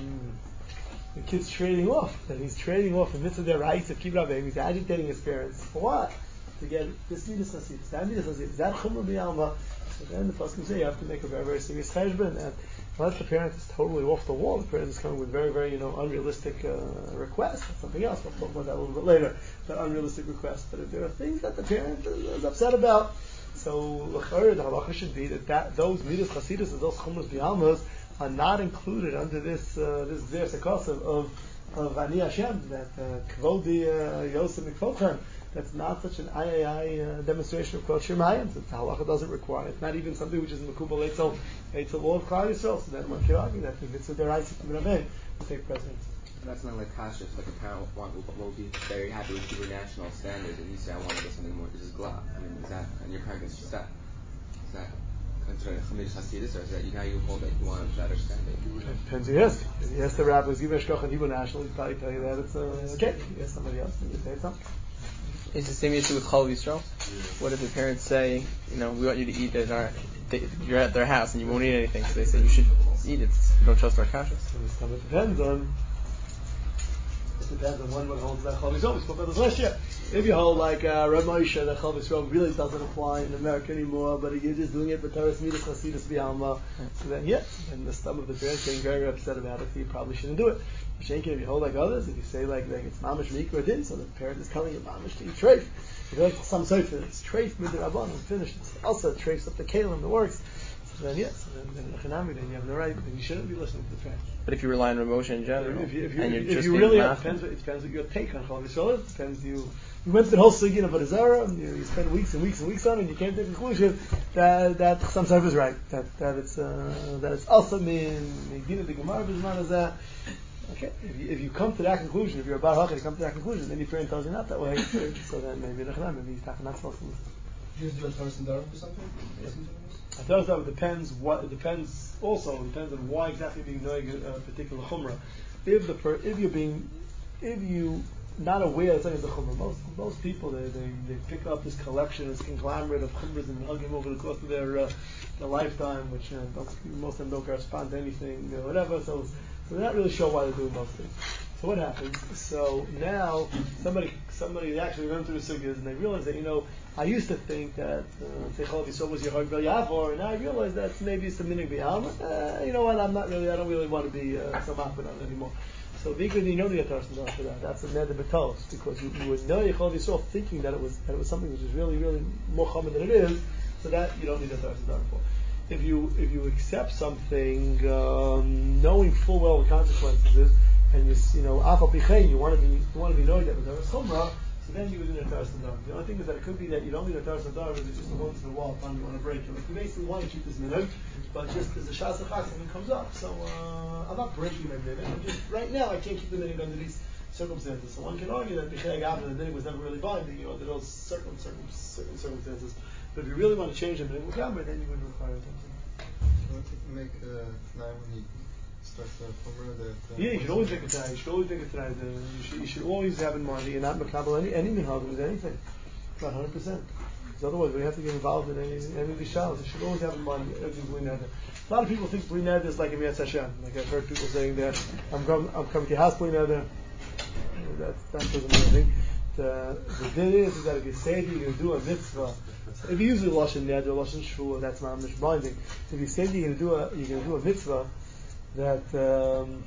The kid's trading off. That he's trading off the mitzvah their rights of kibbutz avim. He's agitating his parents for what? To get this midas hasidus, that midas hasidus, that chumrah b'yalma. So then the pasuk say you have to make a very, very serious cheshbon, and unless the parent is totally off the wall, the parent is coming with very, very, you know, unrealistic uh, requests. That's something else. We'll talk about that a little bit later. But unrealistic requests. But if there are things that the parent is, is upset about, so the halacha should be that, that those midas hasidus, those chumras b'yalmas, are not included under this uh, this gzer sekasav of of Ani Hashem, that kvodi Yosef mikvotchem. That's not such an I I I uh, demonstration of Kvod Shemayim. The halacha doesn't require it. It's not even something which is Mekubal Eitzel Eitzel law of Klal Yisrael. So then one can argue that the mitzvah deraisa kibbutz avim will take precedence.
That's not like kashrus. Like a parent will, will, will be very happy with your national standards, and you say, "I want to get something more." This is glad. I mean, is that and your parent gets upset? Is that considered chamish hasidus, or is that you now you hold that you want a better standard?
It depends who you ask. If you ask the rabbis, even Shkoch and Hebrew National, he'd probably tell you that it's uh, okay. If you ask somebody else, maybe say something.
It's the same issue with Chol Yisrael. What if the parents say, you know, we want you to eat at our, they, you're at their house and you won't eat anything, so they say you should eat it. You don't trust our kashrus.
It depends on. It depends on one what holds that Chol Yisrael. We spoke about this last year. If you hold like uh, Rav Moshe, that Chol Yisrael really doesn't apply in America anymore, but you're just doing it for Teres Midas Chasidus B'Alma, so then yeah, then the stomach of the parents getting very upset about it, so you probably shouldn't do it. If you hold like others, if you say like, like it's mamish mikra din, so the parent is telling you mamish to eat treif. If you like some sofer, it's treif midrabanan, finished. It's also treif up the kalim, the works. So then yes, so then then, then you have the right, then you shouldn't be listening to the parent.
But if you rely on emotion in general,
if you, if you,
and
if,
you're
if
just
you
being
really,
mafia,
it depends, what, it depends what your take on Chol Yisrael is. It depends you. You went through the whole sugya of Avodah and you, you spent weeks and weeks and weeks on it, and you came to the conclusion that that some sofer is right, that that it's uh, that it's also min Medina the Gemara b'zman azeh. Okay, if you, if you come to that conclusion, if you're a bar hachar, you come to that conclusion, then your parent tells you not that way. So then maybe maybe he's talking not supposed to listen.
Do you do a Taurus and Darwin or something?
A Taurus and Darwin depends what it depends. Also, it depends on why exactly being knowing a particular chumrah. If the per, if you're being if you not aware that it's a chumrah, most most people they, they they pick up this collection, this conglomerate of chumras and hug him over the course of their uh, their lifetime, which uh, don't, most of them don't correspond to anything, or whatever. So. So they're not really sure why they're doing most things. So what happens? So now somebody somebody actually went through the sugyas and they realized that, you know, I used to think that Techol Yisrael was your heart Bel Yavor, and now I realize that maybe it's the minig b'yam. Uh, you know what? I'm not really. I don't really want to be uh, so mafid on it anymore. So because you know the person after that, that's a neder b'tos, because you, you would know Techol Yisrael thinking that it was that it was something which is really really more common than it is. So that you don't need a person for. If you if you accept something, um, knowing full well the consequences is, and you you know afal pichein, you want to be you want to be knowing that with the chumrah, so then you would need a taras nadar. The only thing is that it could be that you don't need a taras nadar, because it's just a once in a while time you want to break it. Like you basically want to keep this minute, but just as a shas achas something comes up, so uh, I'm not breaking my minute. I'm just right now I can't keep the minute under these circumstances. So one can argue that b'chei gavin the minute was never really binding, you know, under those certain certain certain circumstances. But if you really want to change the minute mukaber, then you would require something.
You want to make a tonight when he starts the chumrah that. Uh,
yeah, you should always make a tonight. You should always make a tonight. Uh, you, should, you should always have in mind that you're not makabel any any minhag with anything, not one hundred percent. Because otherwise, we have to get involved in any any of these showers. You should always have in mind everything bli neder. A lot of people think bli neder is like a Miyat Hashem. Like I've heard people saying that I'm coming I'm coming to your house bli neder. That that doesn't mean anything. The the din is, is that if you say that you're going to do a mitzvah, so if you use the lashon neder, lashon shvua, that's not much binding. So if you say that you're going to do a you're going to do a mitzvah, that um,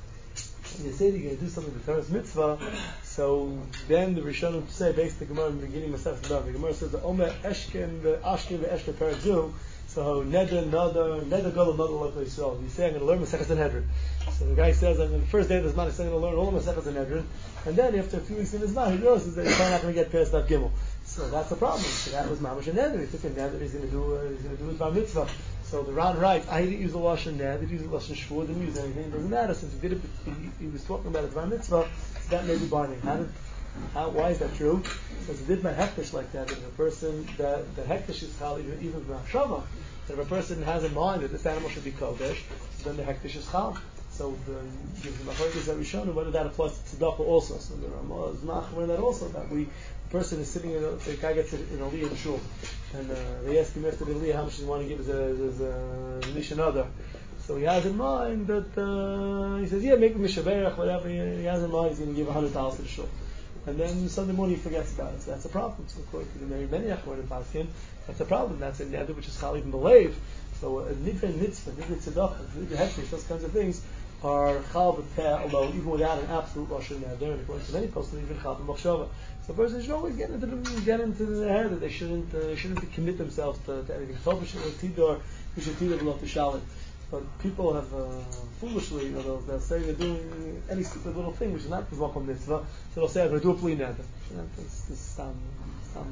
you say that you're going to do something with Torah's mitzvah, so then the Rishonim say, based on the Gemara in the beginning of Masechet Nedarim, the Gemara says the Omer Eshken ve'Ashken ve'Eshken Perakzu. So neder neder neder gadol neder lo Yisrael. You say I'm going to learn Masechet Sanhedrin. So the guy says, on the first day of the Zman, he's going to learn all the Masechet Sanhedrin, and then after a few weeks in the Zman, he realizes that he's probably not going to get past that Gimel. So that's the problem. So that was Mamash and Neder. He took a Neder. He's going to do. Uh, he's going to do his Bar Mitzvah. So the Ran writes, I didn't use the lashon Neder. Didn't use the lashon Shvur. Didn't use anything. It doesn't matter since he did it. He, he was talking about his Bar Mitzvah. So that may be binding. How did How, why is that true? Because it did my hektish like that. That if a person, that the hektish is chal, even even machshava, that if a person has in mind that this animal should be kodesh, then the hektish is chal. So the gives the machlokes that we shown whether that applies to tzedakah also. So the Ramah is machmer that also that we the person is sitting in a the guy gets in a liyah shul, and uh, they ask him after the liyah how much he want to give as a as a nish another. So he has in mind that uh, he says, yeah, make a mishaberach, whatever. He, he has in mind he's going to give a hundred dollars to the shul, and then Sunday morning he forgets about it. So that's a problem. So according to the Mary Meniach word in Paskin, that's a problem. That's a neder which is chal even believe. So a nidre mitzvah, nidre tzedakah, nidre hektish, those kinds of things are chal b'peh alone, even without an absolute lashon neder. And according to many poskim, even chal b'machshava. So a person should always get into the, get into their head that they shouldn't uh, shouldn't commit themselves to, to anything. Tov b'shalom tidor, b'shalom tidor v'lo t'shalim. But people have uh, foolishly, you know, they'll, they'll say they're doing any stupid little thing which is not Makom Mitzvah, so they'll say I'm going to do a pli neder. That's just some, some.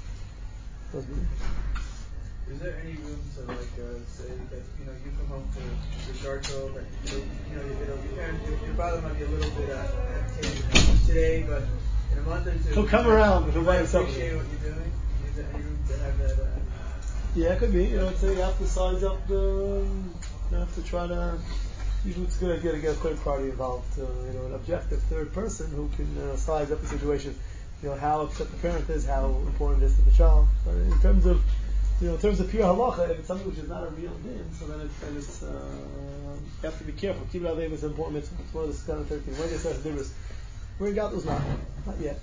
Is there any room to like uh, say that you know you come home to the Darko, that you know, you know your, your parents, your, your father might be a little bit uh, agitated today, but in a month or two
he'll come around.
He'll might appreciate what you're doing. Is there any room to have that? Uh,
yeah, it could be. You know, so you have to size up the. You have to try to. Usually, it's a good idea to get a third party involved. Uh, you know, an objective third person who can uh, size up the situation. You know how upset the parent is, how important it is to the child. But in terms of, you know, in terms of pure halacha, if it's something which is not a real din, so then it's then it's uh, you have to be careful. Kibbud Avim is an important mitzvah. It's one of the kind of thirteen. When they say the we're in Gadlus now, not yet.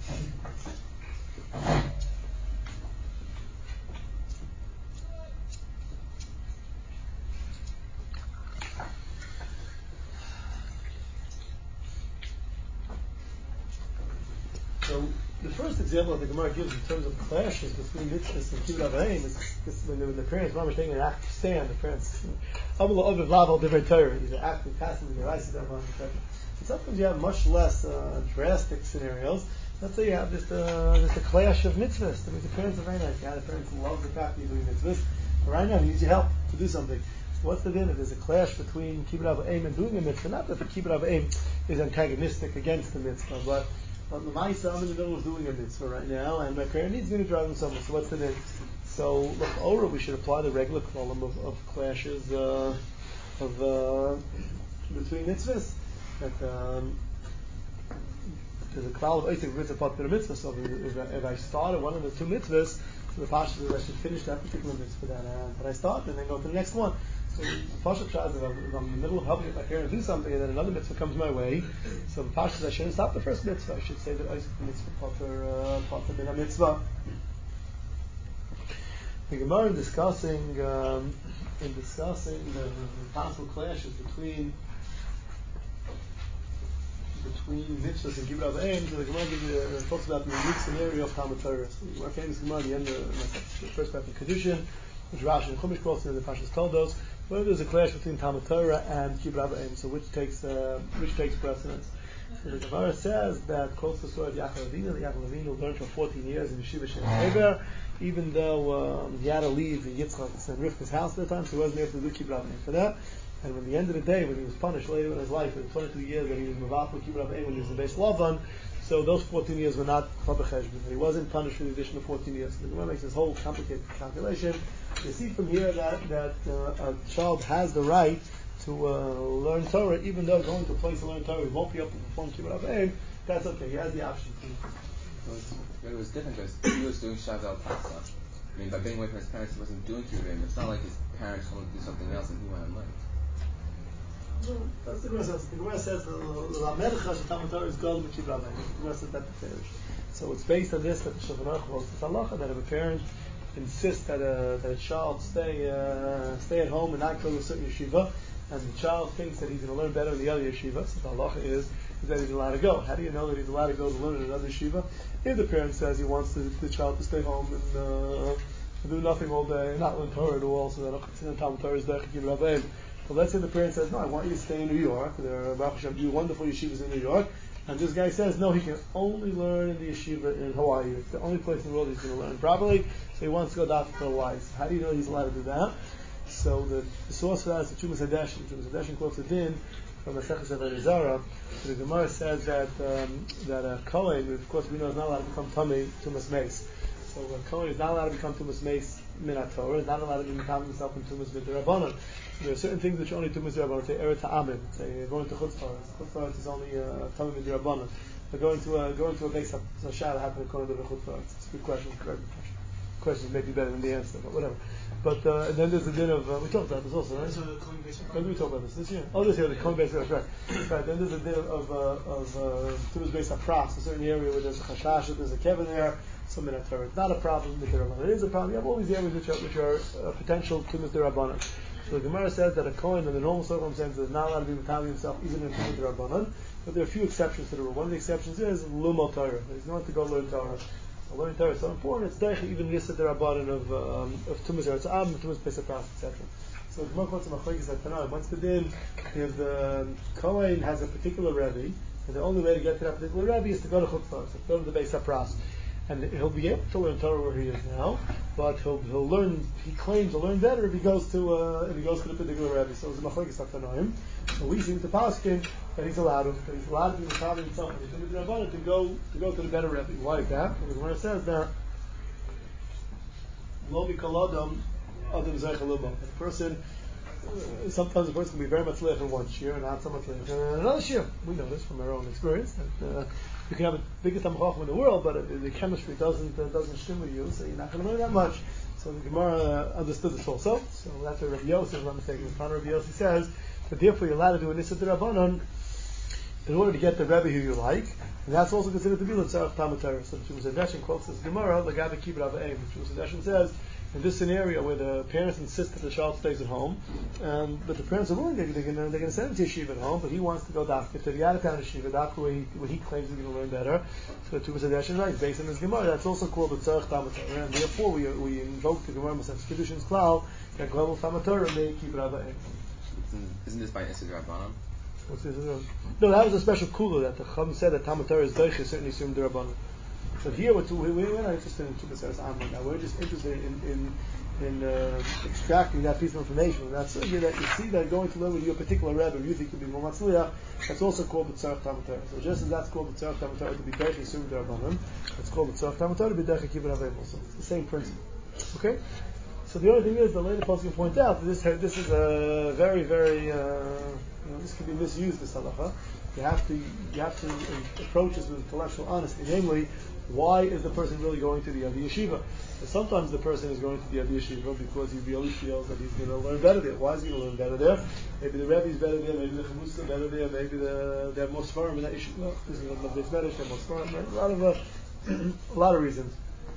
So the first example that the Gemara gives in terms of clashes between mitzvahs and kibbud avayim is this, when, the, when the parents are taking an active stand. The parents, either active, passive, in their eyes, et cetera. Sometimes you have much less uh, drastic scenarios. Let's say you have just a, just a clash of mitzvahs. That means the parents are very nice. Yeah, the parents love the fact that you're doing mitzvahs. But right now, he needs your help to do something. So what's the din? If there's a clash between kibbud avayim and doing a mitzvah, not that the kibbud avayim is antagonistic against the mitzvah, but But L'maisa, I'm in the middle of doing a mitzvah right now, and my parent needs me to drive him somewhere. So what's the din? So look, Ora, we should apply the regular column of, of clashes uh, of uh, between mitzvahs. That um, there's a cloud of Isaac mitzvah part of the mitzvah. So if, if, if I started one of the two mitzvahs, so the pasha says I should finish that particular mitzvah that, uh, that I start, and then go to the next one. So the pasha tries if, if I'm in the middle of helping my parents do something, and then another mitzvah comes my way. So the pasha says I shouldn't stop the first mitzvah. I should say that Isaac mitzvah pater pater min mitzvah. The Gemara in discussing um, in discussing the, the possible clashes between between mitzvahs and kibbud avayim. So the Gemara gives you, uh, talks about the unique scenario of Talmud Torah. So the famous Gemara at the end of the first part of Kedushin, which Rashi and Chumash quotes in the Pashas Toldos, where there's a clash between Talmud Torah and kibbud avayim. So which takes uh, which takes precedence? So the Gemara says that quotes the story of Yaakov Avinu. That Yaakov Avinu learned for fourteen years in Yeshiva Shem Heber, even though um, he had to leave Yitzchak's and Rivka's house at the time, so he wasn't able to do kibbud avayim for that. And when the end of the day, when he was punished later in his life, in twenty-two years that he was Mavaf with Kibbud Avayim when he was in Beis Lavan, so those fourteen years were not Chaba Cheshbon. He wasn't punished for the additional fourteen years. So the Gemara makes this whole complicated calculation. You see from here that, that uh, a child has the right to uh, learn Torah, even though going to a place to learn Torah, he won't be able to perform Kibbud Avayim. That's okay. He has the option.
It was different because he was doing Shavuot Pascha. I mean, by being away from his parents, he wasn't doing Kibbud Avayim. It's not like his parents wanted to do something else and he went and learned.
No, that's the Gemara says. The Gemara says the Lamed Chash Talmud Torah is Gadol B'Kibbud Avayim. The Gemara says that the Parish. So it's based on this that the Shulchan Aruch holds this halacha that if a parent insists that a that a child stay uh, stay at home and not go to a certain yeshiva, and the child thinks that he's going to learn better in the other yeshiva, so the halacha is, is that he's allowed to go. How do you know that he's allowed to go to learn in another yeshiva? If the parent says he wants the, the child to stay home and uh, do nothing all day, not learn Torah at all, so that Talmud Torah is there to Kibbud Avayim. But let's say the parent says, no, I want you to stay in New York. There are Baruch Hashem, do wonderful yeshivas in New York. And this guy says, no, he can only learn in the yeshiva in Hawaii. It's the only place in the world he's going to learn properly. So he wants to go down to Hawaii. So how do you know he's allowed to do that? So the, the source for that is the Chumash Hadeshin. Chumash Hadeshin quotes a din from Maseches Avodah Zarah. The Gemara says that um, that a Kohen, of course we know, is not allowed to become Tamei Tumas Meis. So a Kohen is not allowed to become Tumas Meis Minat Torah, is not allowed to become himself in Tumas Midrabanan. So there are certain things which are only Tumas Midrabanan. Say Eret Ha'amim, say going to Chutz La'aretz. Chutz La'aretz is only uh, Tamei Midrabanan. But going to a going to a Beis Hashal, how can a Kohen live in Chutz La'aretz? It's a good question. Very good question. Question may be better than the answer, but whatever. But uh, and then there's the din of uh, we talked about this also, right? When did we talk about this this year? Oh, this year the Kohen Beis Hashal, right? Right. Then there's a din of uh, of Tumas Beis Hapras, a certain area where there's a chashash, there's a kevin there. So Minat Torah, it's not a problem. It is a problem. You have all these areas which are, which are uh, potential Tumas Derabanan. So the Gemara says that a Kohen, in the normal circumstances, is not allowed to be Matami himself, even in Tumas Derabanan. But there are a few exceptions to the rule. One of the exceptions is Lumot Torah. He's going to go learn Torah. So learning Torah is so important. It's Deicha even Yisad Derabanan of um, of Tumas Eretzam, Tumas Pesach, et cetera. So the Gemara quotes a machlokes at Tanai. Once the din, if the Kohen has a particular Rebbe, and the only way to get to that particular Rebbe is to go to Chutz La'aretz, to go to the Beis Hapras. And he'll be able to learn Torah where he is now, but he'll he'll learn. He claims to learn better if he goes to uh, if he goes to the particular Rebbe. So it's a machlokes ha'tanoim. So we see with the paskin that he's allowed to, that he's allowed to be Makavi himself to go to go to the better Rebbe. Why is that? Because when it says that lo mikol adam adam zayich lubo, a person. Uh, sometimes a person can be very much left in one shir and not so much left in another shir. We know this from our own experience. That, uh, you can have the biggest Talmid Chacham in the world, but uh, the chemistry doesn't uh, doesn't stim with you, so you're not going to learn that much. So the Gemara uh, understood this also. So that's what Rabbi Yosef, if I'm not mistaken, the founder Rabbi Yosef says that therefore you're allowed to do an Issa D'Rabbanan in order to get the Rebbe who you like, and that's also considered to be L'tzarech Talmud Torah. So the Shumas Hadeshin quotes this Gemara, L'gabe Kibbut Avayim. The Shumas Hadeshin says, in this scenario where the parents insist that the child stays at home, um, but the parents are willing, they're, they're going to send him to yeshiva at home, but he wants to go dafka to the out of town yeshiva, dafka where he, where he claims he's going to learn better. So the Shumas Hadeshin writes, based on this Gemara, that's also called L'tzarech Talmud Torah, and therefore we, we invoke the Gemara Masech Kiddushin's Klal that global Talmud Torah may Kibbut Avayim.
Isn't this by Issa D'Rabbanan?
What's this? No, that was a special kula that the Chum said that Talmud Torah is doiche, certainly assumed D'Rabbanan. So here we're, too, we're not interested in Tumas Eretz Amman now. We're just interested in in, in uh, extracting that piece of information. And that's that you see that going to learn with your particular Rebbe, you think could be more matzliach. That's also called B'tzarech Talmud Torah. So just as that's called B'tzarech Talmud Torah to be doiche, assumed D'Rabbanan, it's called B'tzarech Talmud Torah to be doiche kibbut avayim also. It's the same principle. Okay. So the only thing is, the later post can point out that this this is a very very uh, you know, this can be misused, this halacha. You have to you have to approach this with intellectual honesty. Namely, why is the person really going to the other yeshiva? So sometimes the person is going to the other yeshiva because he really feels that he's going to learn better there. Why is he going to learn better there? Maybe the Rebbe is better there. Maybe the Chamusa is better there. Maybe the they have more svarim in that yeshiva. This is the Beis Medrash. They have more svarim. A lot of uh, a lot of reasons.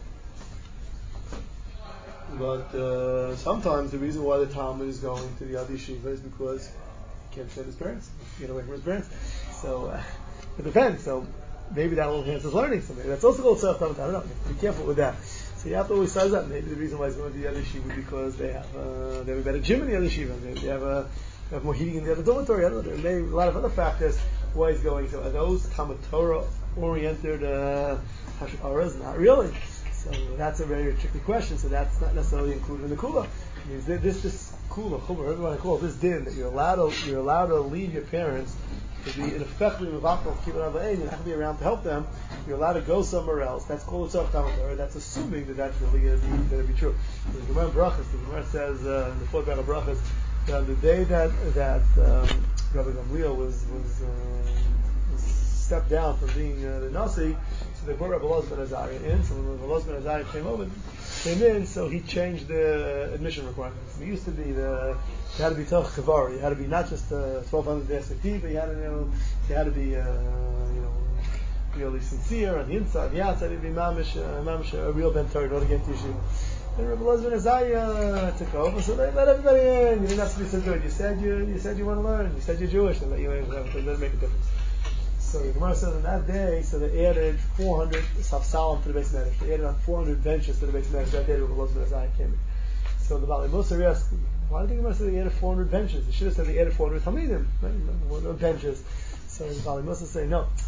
But uh, sometimes the reason why the Talmud is going to the other yeshiva is because he can't stand his parents, get away from his parents. So uh, it depends. So maybe that will enhance his learning. So maybe that's also called self-Talmud. I don't know. Be careful with that. So you have to always size up. Maybe the reason why he's going to the other yeshiva is because they have uh, they have a better gym in the other yeshiva. Maybe they have a they have more heating in the other dormitory. I don't know. There may be a lot of other factors why he's going. So are those Talmud Torah oriented uh, hashkaras? Not really. So that's a very tricky question. So that's not necessarily included in the kula. I mean, this this kula, whatever you want to call it, this din that you're allowed to you're allowed to leave your parents to be in effect mivakal kibbut avayim. You're not going to be around to help them. You're allowed to go somewhere else. That's called Tzarech Talmud Torah. That's assuming that that's really going to be going to be true. The Gemara Brachas, the Gemara says uh, in the fourth round of Brachas that on the day that that um, Rabbi Gamliel was was, uh, was stepped down from being uh, the Nasi. So they brought Rabbi Elazar ben Azariah in. So when Rabbi Elazar ben Azariah came over, came in, so he changed the admission requirements. It used to be the you had to be Toch Chavar. You had to be not just uh, twelve hundred the S A T, but you had to you know you had to be uh, you know really sincere on the inside, the outside. You'd be mamish, uh, mamish a real ben Torah, not against yeshiva. And Rabbi Elazar ben Azariah took over, so they let everybody in. You didn't have to be so good. You said you you said you want to learn. You said you're Jewish. They let you in. It doesn't make a difference. So the Gemara says on that day, so they added four hundred Safsalim to the Beis Medrash. They added on four hundred benches to the Beis Medrash. That day, Rabbi Elazar ben Azariah came in. So the Bali Musar asked, why did the Gemara say they added four hundred benches? They should have said they added four hundred Talmidim, right? Benches. So the Bali Musar say, no.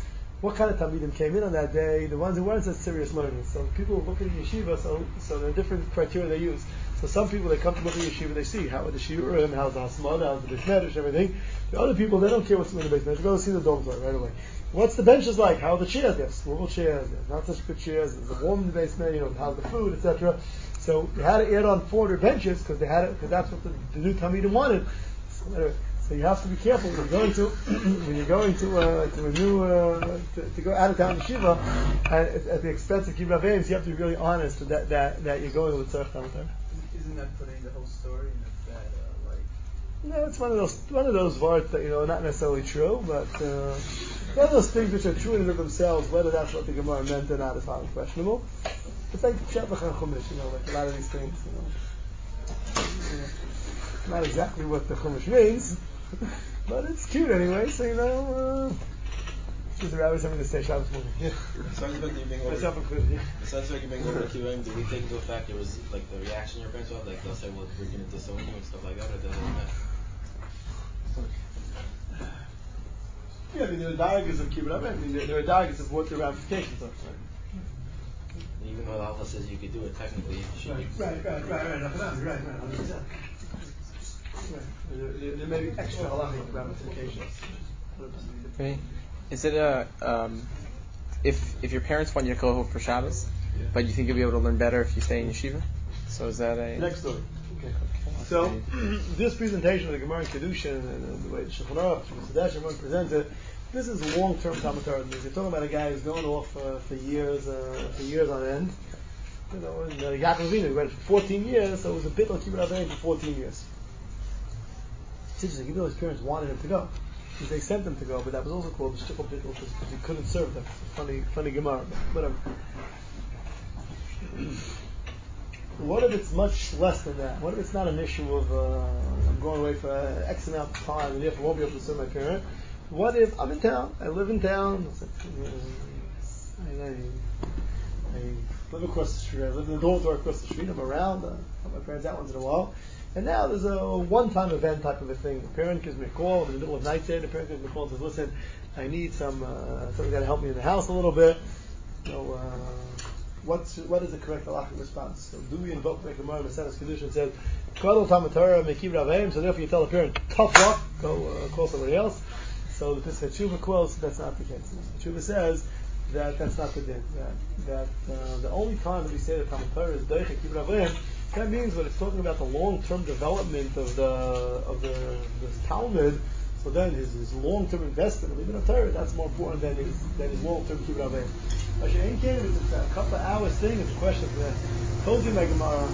what kind of Talmidim came in on that day? The ones who weren't such serious learners. So people look at yeshiva, so so there are different criteria they use. So some people, they come to look at yeshiva, they see how are the shiurim, how's the hasmana, how's the beis medrash, everything. The other people, they don't care what's in the beis medrash. They go see the dormitory right away. What's the benches like? How are the chairs? They have swivel chairs. There's not such good chairs. There's a warm in the basement. You know, how's the food, et cetera. So they had to add on four hundred benches because they had it because that's what the, the new Talmidim wanted. So, anyway, so you have to be careful when you're going to when you're going to uh, to a new uh, to, to go out of town yeshiva uh, at, at the expense of kibbutz avos. You have to be really honest that that, that you're going with tzarich talmud.
Isn't that putting the whole story in that uh, like?
No, it's one of those one of those words that you know not necessarily true, but uh, one of those things which are true in and of themselves. Whether that's what the Gemara meant or not is highly questionable. It's like Pshat v'Chan Chumash, you know, like a lot of these things, you know. You know not exactly what the Chumash means, but it's cute anyway. So you know, uh, the rabbi having to say Shabbos morning. Yeah.
Besides the fact that you're being over,
Myself included. Yeah.
besides the fact you're being over the Q M, do we take into effect the res- like the reaction your parents have? Like they'll say, "Well, we're going to disown you" and stuff like that, or does it matter?
Yeah, I mean, there are diagrams of kibbutz avos. I mean, there, there are diagrams of what the ramifications are. Right?
Even though the Alpha says you could do it, technically, you should
Right,
be.
right, right, right, right, right, right, right, one hundred percent. Right. There, there, there may be extra halachic ramifications.
Okay. Is it a um, if if your parents want you to go home for Shabbos,
Yeah.
but you think you'll be able to learn better if you stay in yeshiva? So is that a
Next story. Okay. So this presentation of the Gemara in Kedushin and the way the Shulchan Aruch, the Midrash, everyone presents it. This is a long-term Talmud Torah. You're talking about a guy who's going off uh, for years, uh, for years on end. You know, and uh, Yaakov Avinu went for fourteen years, so it was a bit like kibbutz avos for fourteen years. It's interesting. Even though his parents wanted him to go, because they sent him to go, but that was also called the shtickle bittul because he couldn't serve them. It's a funny, funny Gemara, but whatever. What if it's much less than that? What if it's not an issue of uh, I'm going away for uh, X amount of time and therefore won't be able to serve my parent? What if I'm in town? I live in town. I, I, I live across the street. I live in the dormitory across the street. I'm around. Uh, help my parents out once in a while. And now there's a one-time event type of a thing. The parent gives me a call in the middle of night. Day, the parent gives me a call and says, "Listen, I need some uh, somebody got to help me in the house a little bit." So, uh, what's what is the correct halachic response? So, do we invoke the Gemara in the Senes Kedushin and says, "Kol Talmud Torah mekiv ravim"? So therefore, you tell the parent, "Tough luck, go uh, call somebody else." So the Pesach Tshuva quotes that's not the case. The Tshuva says that that's not the din. That that uh, the only time that we say that Talmud Torah is doich mekiv ravim, that means when it's talking about the long-term development of the of the, the Talmud. So then his, his long-term investment in the Torah, that's more important than his than his long-term kibbutz avos. But in case it's a couple of hours thing, it's a question for that. Told you my Gemara.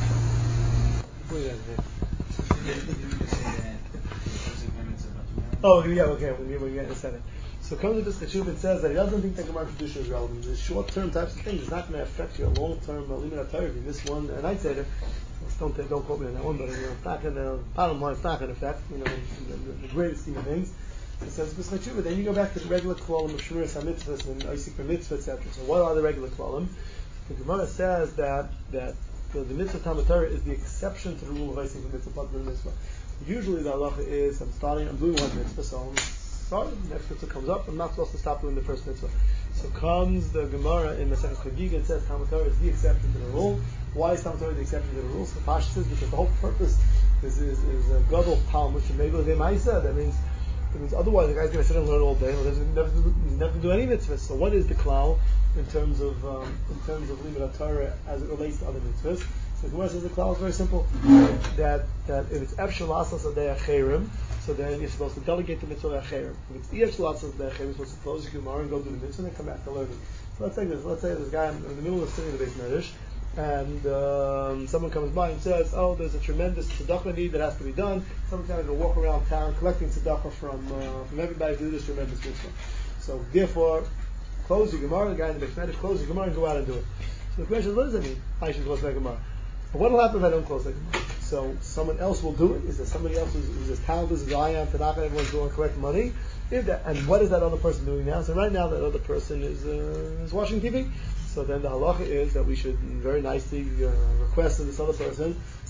Oh yeah, okay. When we get in a second. So comes to this Teshuv and says that he doesn't think that Gemara Kedusha is relevant. The short-term types of things is not going to affect your long-term limit Torah. If you miss one a night seder, don't take, don't quote me on that one, but you know, it's not going to. Bottom line, it's not going to affect. You know, in the, the, the greatest scheme of things. It says Pesach Tshuva. Then you go back to the regular klalim of Shmiras HaMitzvahs and Isik Mitzvah, et cetera. So what are the regular klalim? The Gemara says that that the, the mitzvah Talmud Torah is the exception to the rule of Isik Mitzvah, but the mitzvah. Usually the halacha is I'm starting, I'm doing one mitzvah, so I'm starting. The next mitzvah comes up. I'm not supposed to stop doing the first mitzvah. So comes the Gemara in Masechet Chagiga and says Talmud Torah is the exception to the rule. Why is Talmud Torah the exception to the rule? So Pash says because the whole purpose is is, is a gadol Talmud shemegel demaisa. That means that means otherwise the guy's going to sit and learn all day. Well, he's never do, never do any mitzvahs. So what is the klal in terms of um, in terms of limud Torah as it relates to other mitzvahs? So the Gemara says the klal is very simple. That that if it's efshel asas adei acherim, so then you're supposed to delegate the mitzvah acherim. If it's efshel asas adei acherim, you're supposed to close your Gemara and go do the mitzvah and then come back to learning. So let's take this. Let's say this guy in the middle of sitting in the beis medrash, and um, someone comes by and says, "Oh, there's a tremendous tzedakah need that has to be done." Someone's going to walk around town collecting tzedakah from uh, from everybody to do this tremendous mitzvah. So therefore, close your Gemara. The guy in the beis medrash, close your Gemara and go out and do it. So the question is, what does that mean? I should close my Gemara. But what will happen if I don't close the Gemara? So someone else will do it. Is there somebody else who's, who's as talented as I am? Tanaka, everyone's going to collect money. If that, and what is that other person doing now? So right now that other person is uh, is watching T V. So then the halacha is that we should very nicely uh, request of this other person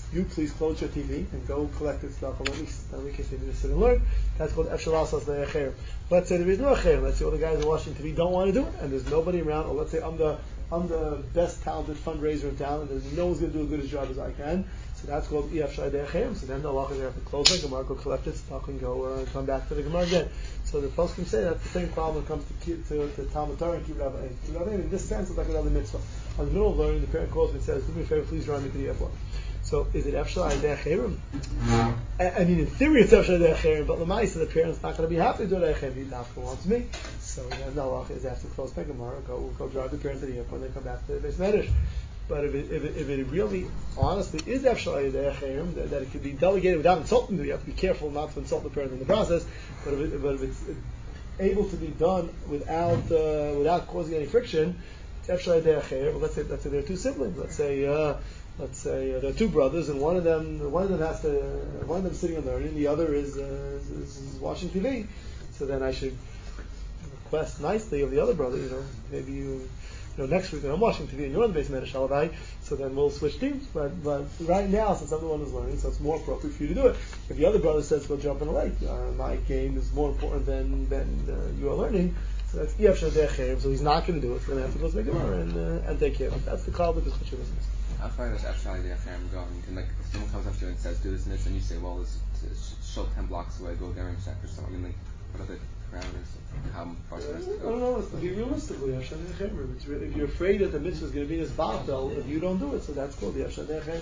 you please close your T V and go collect it stuff, and let me, let me continue to sit and learn. That's called Efshel Asas Le'acher. Let's say there is no Acher. Let's say all the guys watching T V don't want to do it, and there's nobody around, or let's say I'm the I'm the best talented fundraiser in town, and there's no one's going to do as good a job as I can. So that's called E F Shai De'acher. So then the Allah is there to close the Gemara, go collect it stuff, and go uh, come back to the Gemara again. So the folks can say that's the same problem when it comes to to, to Talmud Torah and Kibbutz Avayim. Kibbutz Avayim in this sense is like another mitzvah. On the middle of learning, the parent calls me and says, "Do me a favor, please run me to the airport." So is it Efshel De'acher? I mean, in theory it's Efshel De'acher, but Lamaisa, the parent's not going to be happy to do De'acher. He not wants me. So he has no Allah is after close the Gemara, go go drive the parent to the airport, and then come back to the Beis Medrash. But if it, if it, if it really, honestly, is Efshel De'acher, that, that it could be delegated without insulting them, you have to be careful not to insult the parent in the process. But if, it, but if it's able to be done without uh, without causing any friction, it's Efshel De'acher. Well, let's say let's say there are two siblings. Let's say. Uh, Let's say uh, there are two brothers, and one of them, one of them has to, uh, one of them sitting and learning, the other is, uh, is, is watching T V. So then I should request nicely of the other brother, you know, maybe you, you know, next week when I'm watching T V and you're on the Beis Medrash Shalavai, so then we'll switch teams. But but right now, since I'm the one who's learning, so it's more appropriate for you to do it. If the other brother says go jump in the lake, uh, my game is more important than than uh, you are learning. So that's E F Shel De'acher. So he's not going to do it. So then I have to go to the Gemara and uh, and take care of it. That's the call with this Chachuvah.
How far does Efshel De'acher go? You can, like, if someone comes up to you and says, do this and this, and you say, well, it's, it's show ten blocks away, go there and check or something. I mean, like, what are the parameters? How far does it
I
go?
don't know. Let's be realistically, Efshel De'acher. It's really, if you're afraid that the mitzvah is going to be this batel, if you don't do it, so that's called the Efshel De'acher.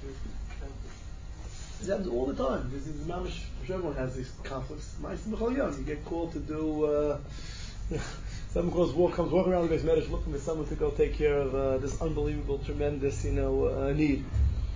It happens all the time. This is mamish. Everyone has these conflicts. You get called to do. Uh, Someone goes walk, comes walking around the Beis Medrash looking for someone to go take care of uh, this unbelievable, tremendous, you know, uh, need.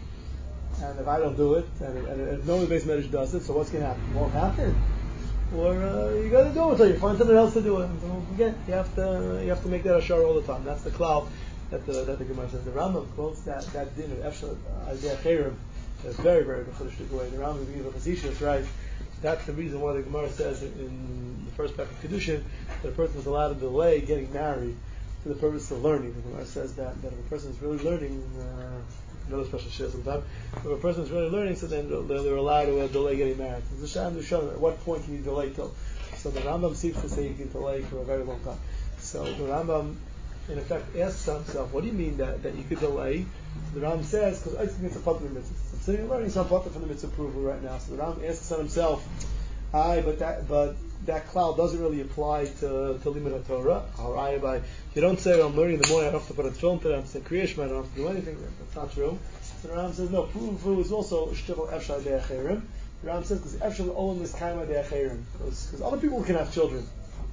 And if I don't do it, and, and if no one in the Beis Medrash does it, so what's going to happen? It won't happen. Or uh, you got to do it until you find something else to do it. So again, you have to you have to make that a shar all the time. That's the cloud that the that the Gemara says. The Rambam quotes that that din of Efshel De'acher in a very very b'chudish way. The Rambam gives a facetious right. That's the reason why the Gemara says in the first pack of Kedushin that a person is allowed to delay getting married for the purpose of learning. The Gemara says that, that if a person is really learning, uh, another special share sometime, if a person is really learning, so then they're, they're allowed to uh, delay getting married. At what point can you delay till? So the Rambam seems to say you can delay for a very long time. So the Rambam, in effect, asks himself, what do you mean that, that you could delay? So the Rambam says, because I think it's a part of the mitzvah. I'm sitting and learning, so I'm part from the mitzvah approval right now. So the Rambam asks himself, aye, but that but that cloud doesn't really apply to to Limud Torah. Or I by you don't say I'm learning in the morning, I don't have to put on film today, I'm saying creation, I don't have to do anything. That's not true. So the Rambam says, no, Puvu is also Shtichel Efshel De'acher. The Rambam says, because Efshel Olam is Kaima De'acher. Because other people can have children.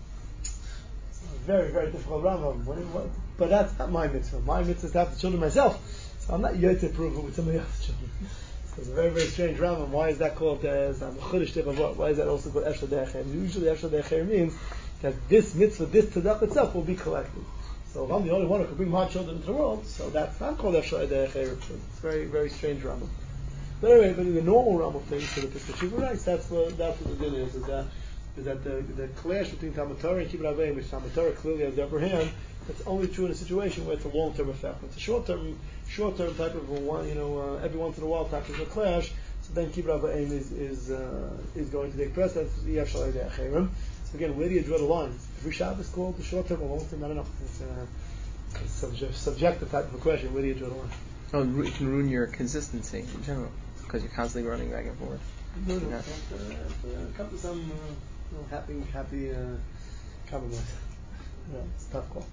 It's a very, very difficult Rambam. What, what, but that's not my mitzvah. My mitzvah is to have the children myself. So I'm not yet to prove it with somebody else's children. So it's a very, very strange Rambam. Why is that called as um, Why is that also called Efshel De'acher? Usually Efshel De'acher means that this mitzvah, this tzedakah itself will be collected. So if I'm the only one who can bring my children into the world, so that's not called Efshel De'acher. It's very, very strange Rambam. But anyway, but in the normal realm of things, so the Pesach writes, that's what that's what the din is. Is that is that the, the clash between Talmud Torah and Kibbutz Avayim, which Talmud Torah clearly has the upper hand. That's only true in a situation where it's a long-term effect. When it's a short-term, short-term type of a one, you know, uh, every once in a while type of a clash. So then Kibbutz Avayim is is uh, is going to take precedence. So again, where do you draw the lines? Every Shabbos called the short-term or long-term? I don't know. It's a, it's a subject, subjective type of a question. Where do you draw the line?
Oh, it can ruin your consistency in general because you're constantly running back and forth.
No, no,
Yeah.
have to, have to come to some uh, you know, happy, happy uh, compromise. Yeah, it's a tough call.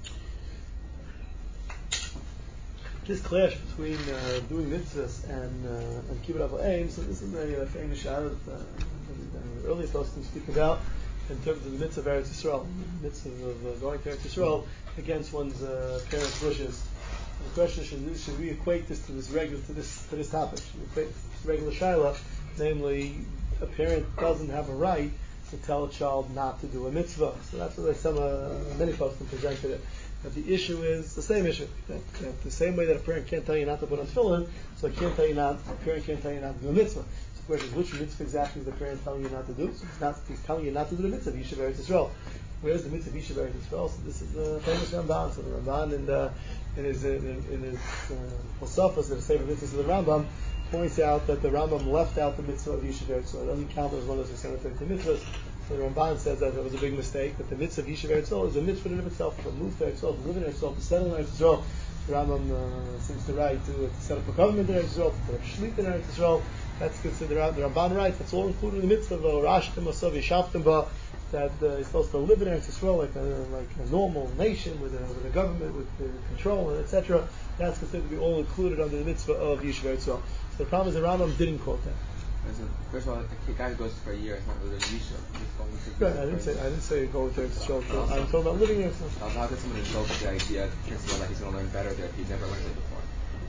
This clash between uh, doing mitzvahs and uh, and kibbutz avayim. So this is a, a famous shah that uh, the earliest poskim speak about in terms of the mitzvah of Eretz Yisrael, the mitzvah of uh, going to Eretz Yisrael against one's uh, parents' wishes. The question is, should we equate this to this regular to this to this topic? Should we equate this to regular shaila, namely, a parent doesn't have a right to tell a child not to do a mitzvah. So that's what some uh, many folks have presented it. But the issue is the same issue. That, that the same way that a parent can't tell you not to put on tefillin, so a can't tell you not. A parent can't tell you not to do a mitzvah. So the question is, which mitzvah exactly is the parent telling you not to do? So he's not. He's telling you not to do the mitzvah of Yishuv Eretz Yisrael. Where's the mitzvah of Yishuv Eretz Yisrael? So this is the famous Ramban. So the Ramban in the in his in, in his Tosafos, uh, the Sefer Mitzvahs of the Rambam, points out that the Rambam left out the mitzvah of Yishuv Eretz Yisrael. It doesn't count as one of those six hundred thirty mitzvahs. So the Ramban says that it was a big mistake, that the mitzvah of Yishuv Eretz Yisrael is a mitzvah in of itself, to move to Eretz Yisrael, to live in Eretz Yisrael, to settle in Eretz Yisrael. The Rambam uh, seems to write to, to set up a government in Eretz Yisrael, to set up shlit in Eretz Yisrael. That's considered, the Ramban writes, that's all included in the mitzvah of Rashtem Asav Yishavtem Ba, that uh, you're supposed to live in Eretz Yisrael like a, like a normal nation with a, with a government, with uh, control, and et cetera. That's considered to be all included under the mitzvah of Yishuv Eretz Yisrael. So the problem is the Rambam didn't quote that.
First of all, a guy who goes for a year is not really Yishuv.
Right, I didn't say I didn't say go to Eretz Yisrael. So I'm talking about living in Eretz Yisrael.
How could someone invoke the idea, principle that he's going to learn better there if he's never learned it before?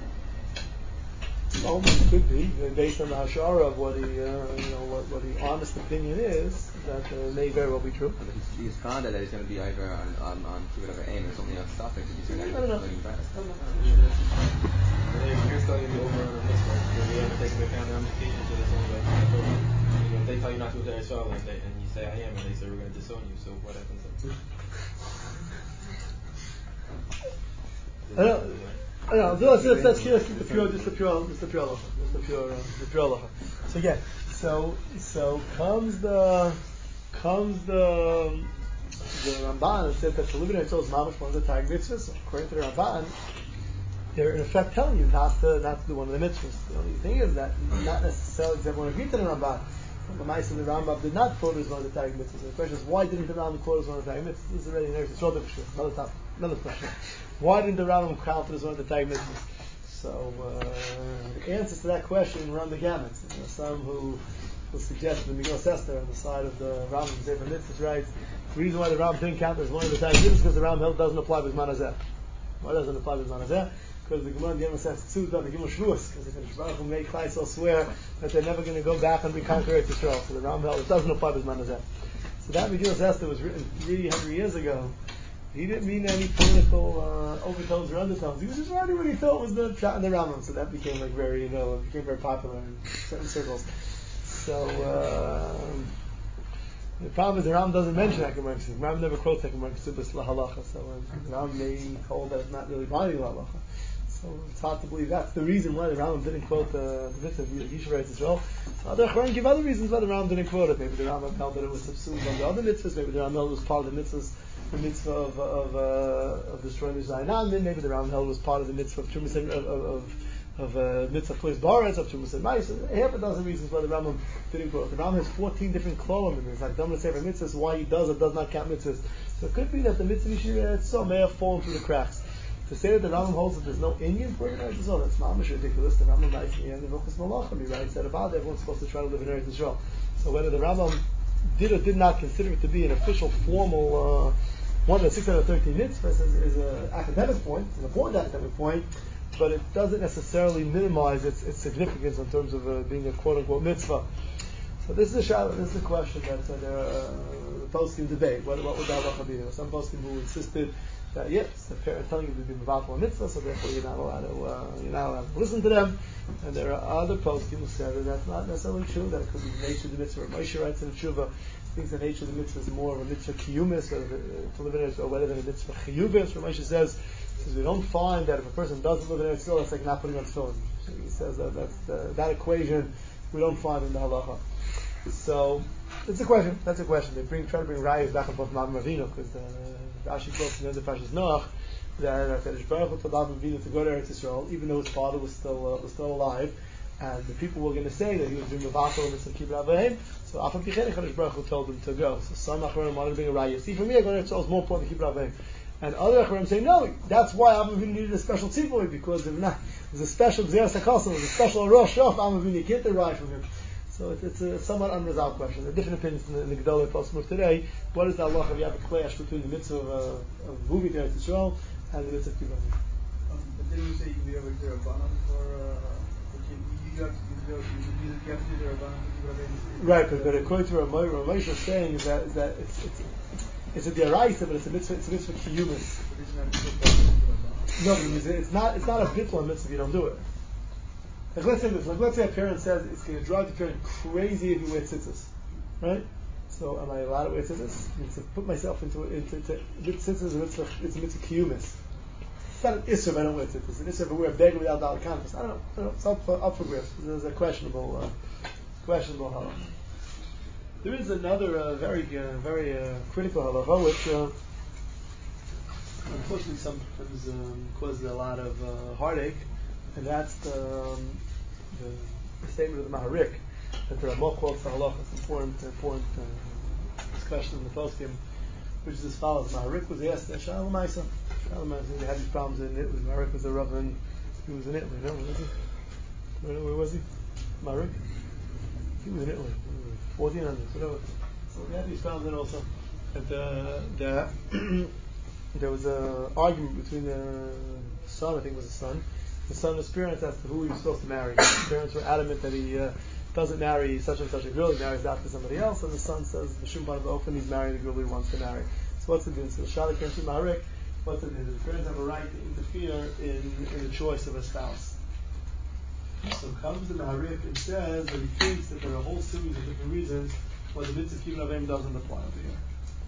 Well, it could be based on the hashara of what he, uh, you know, what, what the honest opinion is. That uh, may very well be true.
But he's, he's found that he's going to be either on on on kibbutz over aim. There's only a suffix if he's going to learn better.
You're studying the over on the mitzvah. So you have to take into account the ramifications of this only like you know, if they tell you not to go to Israel and, they, and you say I am, and they say we're going to disown you. So what happens then?
I don't. I don't know. Let's let's let's hear just the pure, just the pure, just the pure halacha, just the pure, uh, the pure halacha. So again, so so comes the comes the the Ramban and said that to live in Eretz Yisrael is mamash one of the tag mitzvahs. According to the Ramban, they're in effect telling you not to not to do one of the mitzvahs. The only thing is that not necessarily because everyone agreed to the Ramban. The Ma'aseh the Rambam did not quote as one of the tag mitzvahs. The question is, why didn't the Rambam quote as one of the tag mitzvahs? This is already an Eretz Yisrael issue. Another topic, another question. Why didn't the Rambam count it as one of the tag mitzvahs? So uh, the answers to that question run the gamut. There are some who will suggest the Megillah Esther on the side of the Rambam Sefer Mitzvahs writes the reason why the Rambam didn't count it as one of the tag mitzvahs is because the Rambam doesn't apply with Manazeh. Why doesn't it apply with Manazeh? Because the Gemara in the Yom says Tzuzah, the Gimel Shvuos, because the Baruch Hu made Klai Yisrael swear that they're never going to go back and reconquer Eretz Yisrael. So the Rambam it doesn't apply with Manazeh. So that Megillah Esther was written three hundred years ago. He didn't mean any political uh, overtones or undertones. He was just writing what he thought was the shot in the Rambam. So that became like very, you know, it became very popular in certain circles. So uh, the problem is the Rambam doesn't mention Hakemar Ksubas. The Rambam never quotes Hakemar Ksubas lahalacha. So uh, the Rambam may hold that it's not really binding lahalacha. So it's hard to believe that's the reason why the Rambam didn't quote the, the mitzvah of Yishuv Eretz Yisrael. So other Chachamim give other reasons why the Rambam didn't quote it. Maybe the Rambam felt that it was subsumed under other mitzvahs. Maybe the Rambam held it was part of the mitzvahs, the mitzvah of of, uh, of destroying the Zayin. Maybe the Rambam held it was part of the mitzvah of Trumas of of, of uh, mitzvah place baretz of Trumas and Mais. Half a dozen reasons why the Rambam didn't quote it. The Rambam has fourteen different klolim in there. It's like Dhamma Sefer mitzvahs. Why he does or does not count mitzvahs. So it could be that the mitzvah Yishuv Eretz Yisrael may have fallen through the cracks. To say that the Rambam holds that there's no Indian for Eretz Yisrael, that's mamish ridiculous. The Rambam writes in the end of Hilchos Malachim, he writes that about everyone's supposed to try to live in Eretz Yisrael. So whether the Rambam did or did not consider it to be an official, formal, uh, one of the six hundred thirteen mitzvahs is, is an academic point, it's an important academic point, but it doesn't necessarily minimize its, its significance in terms of uh, being a quote-unquote mitzvah. So this is a shayla, this is a question that uh, there are, uh, the poskim debate. What, what would the halacha be? There were some poskim who insisted that yes, the parent telling you to be mevatel a mitzvah, so therefore you're not allowed to uh, you're not allowed to listen to them. And there are other poskim who said that that's not necessarily true. That it could be the nature of the mitzvah. Moshe writes in the Tshuva, thinks the nature of the mitzvah is more of a mitzvah kiyumis, or to live in it, or whether than a mitzvah chiyuvis. Moshe says, says we don't find that if a person doesn't live in Eretz Yisrael, it's like not putting on tefillin. He says that that's the, that equation we don't find in the halacha. So it's a question. That's a question. They bring try to bring rayas back and forth from Avram Avinu because the Rashi quotes in the end of Parshas Noach that Hakadosh Baruch Hu told Avram Avinu to go to Eretz Yisrael even though his father was still uh, was still alive, and the people were going to say that he was doing mevatel and mitzvah kibbutz avayim. So Afam Pichei Hakadosh Baruch Hu told him to go. So some Acharonim wanted to bring a raya. See, for me, going to Eretz Yisrael is more important than kibbutz avayim. And other Acharonim say no. That's why Avram Avinu needed a special tzivui because if not, there's a special Gzeras HaKosel, there's a special Rosh of Avram Avinu. You can't derive from him. So it's, it's a somewhat unresolved question. There are different opinions in the, in the Gedolei Poskim today. What is the halacha if you have a clash between the mitzvah of, uh, of moving to Eretz Yisrael and the mitzvah of kibbutz?
Um, but didn't we say you have a Rabbanan for, uh, for you, you have to you have to you have to do the Rabbanan for kibbutz?
Right, but, but according to what Moshe is saying is that is that it's it's it's a deraisa, but it's a mitzvah it's a mitzvah kiyumis. No, but it's, it's not it's not a bittul mitzvah if you don't do it. Like let's say this, like let's say a parent says it's going to drive the parent crazy if you wear tzitzis, right? So am I allowed to wear tzitzis? I mean, to put myself into into, into tzitzis is a mitzvah, it's a mitzvah kiyumis. It's not an issue if I don't wear tzitzis. It's an issue if I wear a beggar without dollar canvas. I don't know. I don't know. It's up for, up for grabs. There's a questionable, uh, questionable halacha. There is another uh, very, uh, very uh, critical halacha which, uh, unfortunately, sometimes um, causes a lot of uh, heartache, and that's the, um, the, the statement of the Maharik that the Ramah quotes the halacha. It's important, important uh, discussion in the poskim, which is as follows: Maharik was asked, "Shalom Maisa, Shalom Maisa." They had these problems in Italy. Maharik was a Rav, he was in Italy. No, where was he? Where, where was he? Maharik. He was in Italy, fourteen hundreds, whatever. So they had these problems then also. And uh, the, there was an argument between the son, I think it was the son, the son and his parents as to who he was supposed to marry. The parents were adamant that he uh, doesn't marry such and such a girl, he marries after somebody else, and the son says, B'shum Bar B'ofen, he's marrying the girl he wants to marry. So what's the din? So the Shalik came to Maharik, what's the din? The parents have a right to interfere in, in the choice of a spouse. So comes the Maharik and says that he thinks that there are a whole series of different reasons why the mitzvah Kibbutz Avim doesn't apply over here.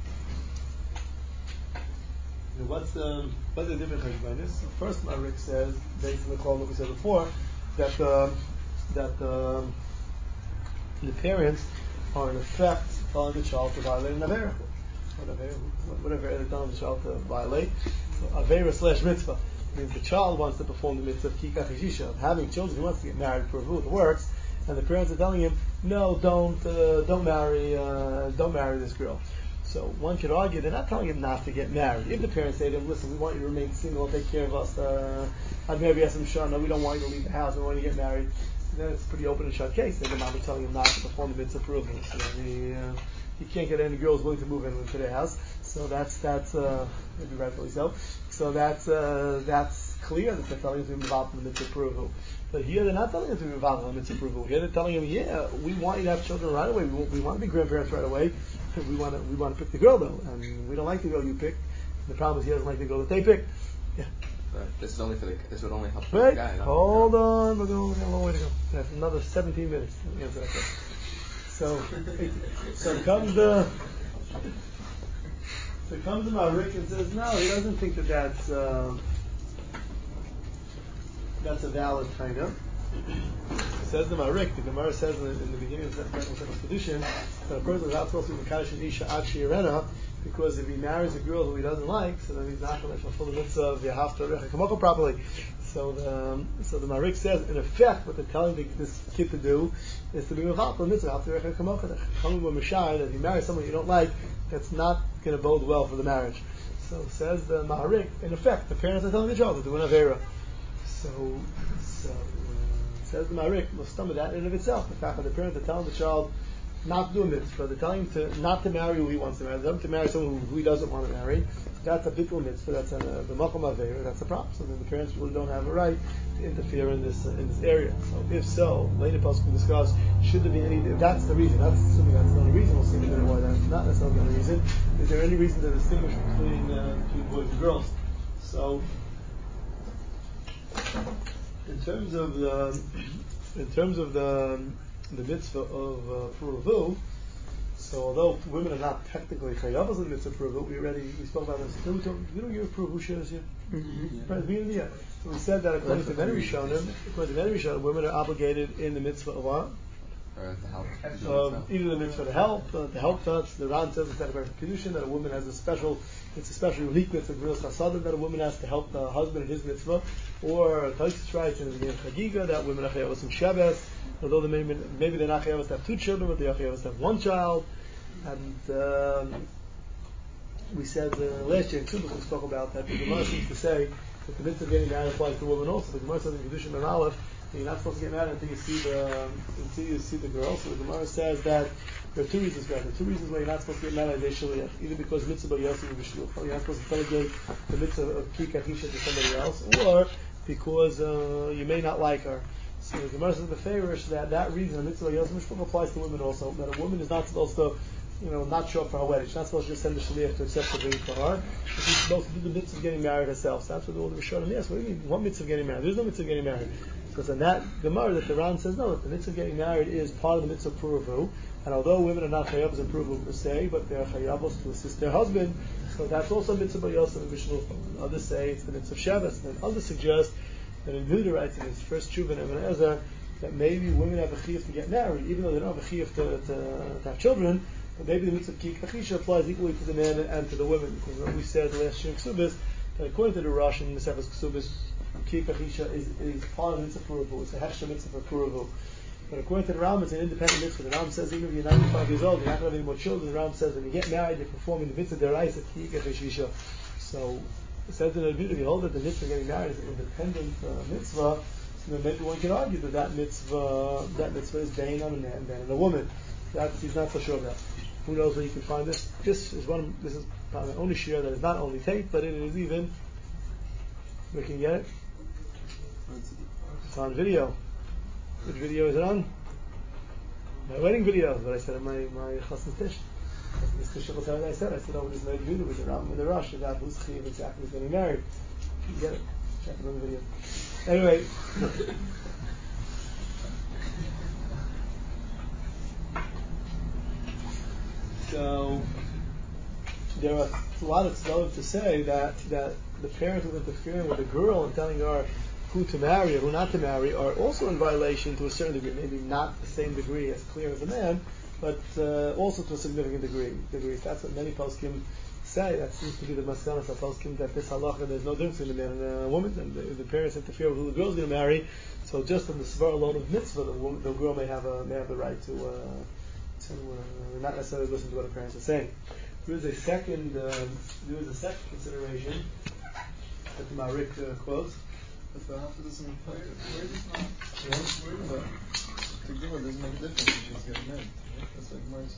Now what's the what's the difference between this? First, Maharik says, based on the call that we said before, that uh, that uh, the parents are in effect telling the child to violate an avera. Whatever they're telling the child to violate, avera slash mitzvah. Means the child wants to perform the mitzvah of kikach hishisha, of having children. He wants to get married for who it works, and the parents are telling him, "No, don't, uh, don't marry, uh, don't marry this girl." So one could argue they're not telling him not to get married. If the parents say to him, "Listen, we want you to remain single, take care of us," uh, I'd maybe ask him, "Sure, no, we don't want you to leave the house. We want you to get married." Then it's a pretty open and shut case. Then the mom is telling him not to perform the mitzvah of approval. So he, uh, he can't get any girls willing to move in into their house. So that's that's uh, maybe rightfully so. So that's uh, that's clear that they're telling him to be involved in the mitzvah approval. But here they're not telling him to be involved in the mitzvah approval. Here they're telling him, yeah, we want you to have children right away. We want, we want to be grandparents right away. We want to we want to pick the girl though, and we don't like the girl you pick. The problem is he doesn't like the girl that they pick. Yeah.
But this is only for the. This would only help for
Right.
the guy.
Hold on, we're going, we're going a long way to go. That's another seventeen minutes to answer that question. So, so comes the. So comes the Maharik and says, no, he doesn't think that that's uh, that's a valid kind of. Says the Maharik, the Gemara says in the, in the beginning of the Kedushin that a person is not supposed to be Mekadosh an Isha Ad She'irena, because if he marries a girl who he doesn't like, so then he's not going to fulfill the mitzvah of Yahavta Recha Kamocha properly. So the um, so the Maharik says, in effect, what they're telling the, this kid to do is to be Mevatel the mitzvah Yahavta Recha Kamocha. Coming with Mishai, that if you marry someone you don't like, that's not going to bode well for the marriage. So says the Maharik, in effect, the parents are telling the child to do an Avera. So, so uh, says the Maharik, well, some of that in and of itself, the fact that the parents are telling the child not to do a mitzvah, they're telling him to not to marry who he wants to marry, they're telling him to marry someone who, who he doesn't want to marry. That's a bittul mitzvah, that's a, the makom avera, that's a problem. So then the parents really don't have a right to interfere in this uh, in this area. So if so, later Pasuk can discuss, should there be any, if that's the reason, that's assuming that's the only reason, we'll see in a minute why that's not necessarily the only reason. Is there any reason to distinguish between, uh, between boys and girls? So, in terms of the, in terms of the, the mitzvah of uh, Puruvu, so although women are not technically chayavas in the mitzvah Puruvu, we already we spoke about this. Did we, talk, did we give Puruvu shares here? Mm-hmm. Right, we, yeah. So we said that according to many Rishonim, according to many Rishonim, women are obligated in the mitzvah of what?
Or to help.
Um, either the mitzvah to help, uh, to help touch. The Ran says instead of Kedushin that a woman has a special, it's a special unique mitzvah, Gvilas Chasadim, that a woman has to help the husband in his mitzvah. Or Taisus writes in the beginning of Chagiga that women are chayavos in Sheves, although they maybe, maybe they're not chayavos to have two children, but they are chayavos to have one child. And um, we said uh, last year in Tubas we spoke about that. The Gemara seems to say that the mitzvah of getting married applies to women also. The Gemara says in Kedushin and Aleph that you're not supposed to get married until you see the um, until you see the girl. So the Gemara says that there are two reasons for that. There are two reasons why you're not supposed to get married as shaliach. Either because mitzvah b'yosef b'shluch, you're not supposed to delegate the mitzvah of kikach hisha to somebody else, or because uh, you may not like her. So the Gemara says the Farish that that reason, the mitzvah b'yosef b'shluch applies to women also. That a woman is not supposed to, you know, not show up for her wedding. She's not supposed to just send the shaliach to accept the ring for her. She's supposed to do the mitzvah of getting married herself. So that's what all the Rishonim ask. What do you mean? What mitzvah of getting married? There's no mitzvah of getting married. Because in that Gemara that the Ran says no, that the mitzvah of getting married is part of the mitzvah of Puruvu. And although women are not chayavos in Puruvu per se, but they are chayavos to assist their husband, So that's also mitzvah by Yosef and Bishnufa. Others say it's the mitzvah of Shabbos, and others suggest that in Vilna writes in his first tshuva in Ibn Ezra that maybe women have a chiyuv to get married, even though they don't have a chiyuv to, to, to have children, but maybe the mitzvah of kik achisha applies equally to the men and to the women, because what we said the last Shir Ksubis, that according to the Rosh in Mesechus Ksubis, kik achisha is, is part of the mitzvah for Puravu, it's a hechsher mitzvah for Puravu. But according to the Ram, it's an independent mitzvah. The Ram says even if you're ninety-five years old, you're not going to have any more children. The Ram says when you get married, you're performing the mitzvah deraisa kik achisha. So it says in the Rebbe, if you hold that the mitzvah getting married is an independent uh, mitzvah, so then maybe one can argue that that mitzvah, that mitzvah is dain on a man than on a woman. That's, he's not so sure of that. Who knows where you can find this? This is one. This is probably the only shir that is not only tape, but it is even. We can get it. It's on video. Which video is it on? My wedding video. But I said in my my chassan tish. This Kishul Saturday I said, I said, oh, this made video with the Ram with the Rush about who's Chiv exactly who's getting married. You get it? Check it on the video. Anyway. So there are a lot of tzvot to say that, that the parent who's interfering with the girl and telling her who to marry or who not to marry are also in violation to a certain degree, maybe not the same degree as clear as a man, but uh, also to a significant degree. degree. That's what many poskim say. That seems to be the masalas of poskim, that this halacha, there's no difference between a man and a woman, and the, the parents interfere with who the girl's going to marry. So just on the svar alone of mitzvah, the, woman, the girl may have a, may have the right to uh, to uh, not necessarily listen to what her parents are saying. There is a second uh, there is a second consideration that the Marik uh, quotes.
But the half doesn't apply. Where is it not? Yeah. Where the Gemara doesn't make a difference if she's getting married. Right? That's what Gemara is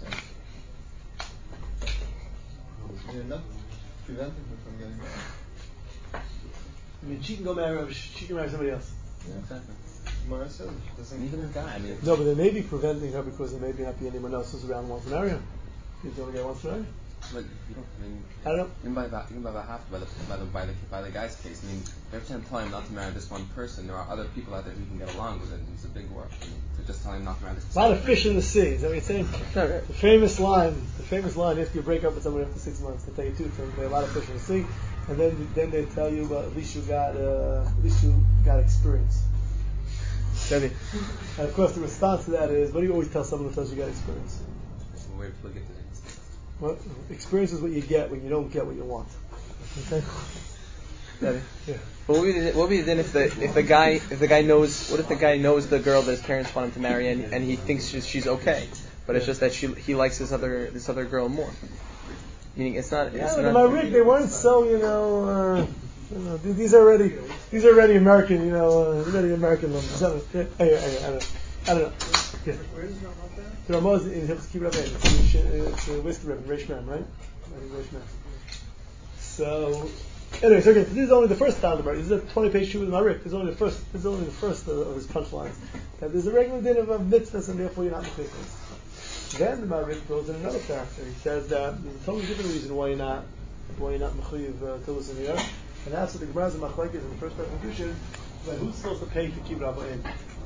saying. You're not preventing her from getting married.
I mean, she can go marry. She can marry somebody else.
Yeah, exactly. Gemara says it doesn't.
Even a guy. I mean,
no, but they may be preventing her because there may be not be anyone else who's around who wants to marry her. He's the only guy who wants to marry her.
But you don't. I mean,
I don't know.
Even by the even by the half by the by the by the, by the guy's case, I mean, every time telling him not to marry this one person, there are other people out there who can get along with it. And it's a big work. I mean, to just tell him not to marry this.
A lot of fish in the sea. Is that what you're saying? The famous line. The famous line. If you break up with someone after six months, they tell you two things. There are a lot of fish in the sea, and then then they tell you, well, at least you got uh, at least you got experience. And of course, the response to that is, what do you always tell someone who tells you you got experience?
It's a weird plug it to
Well, experience is what you get when you don't get what you want. Okay.
Yeah.
Yeah.
But what would be the, what would be then if the if the guy if the guy knows what if the guy knows the girl that his parents want him to marry and, and he thinks she's, she's okay, but it's just that she he likes this other this other girl more. Meaning it's not.
Yeah,
it's
but
not,
my Rick, they weren't so you know. Uh, you know these are already these are already American. You know, uh, already American ones. Yeah, yeah, yeah, I don't know. I don't know. Yeah.
Where is Ramah there?
The Ramah is in Hilchos Kibbutz Rabbein. It's the Whiskey Rebbe, Reish Mem, right? Reish Mem. So, anyways, okay. This is only the first time about it. This is a twenty-page shoe with Marik. This is only the first. This is only the first of, of his punchlines. That there's a regular din of, of mitzvahs, and therefore you're not mechuyev. Then the Marik goes in another factor. He says that there's a totally different reason why you're not why you're not mechuyev uh, to listen here, and that's what the Gemara's machlokes in the first part of the Kedushin. But who's supposed to pay to keep Rabbaim?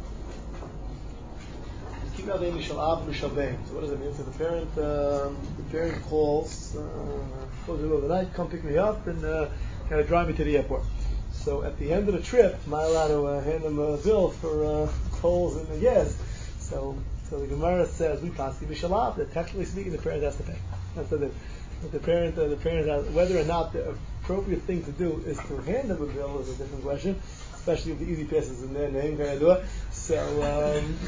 So what does it mean? So the parent, um, the parent calls, uh, calls in the middle of the night, come pick me up and uh, kind of drive me to the airport. So at the end of the trip, am I allowed to uh, hand them a bill for uh, tolls and the gas? So, so the Gemara says we pass the mishalav. That technically speaking, the parent has to pay. That's the thing. But the parent, uh, the parent has, whether or not the appropriate thing to do is to hand them a bill is a different question. Especially if the easy pass is in their name, can I do it? So, um,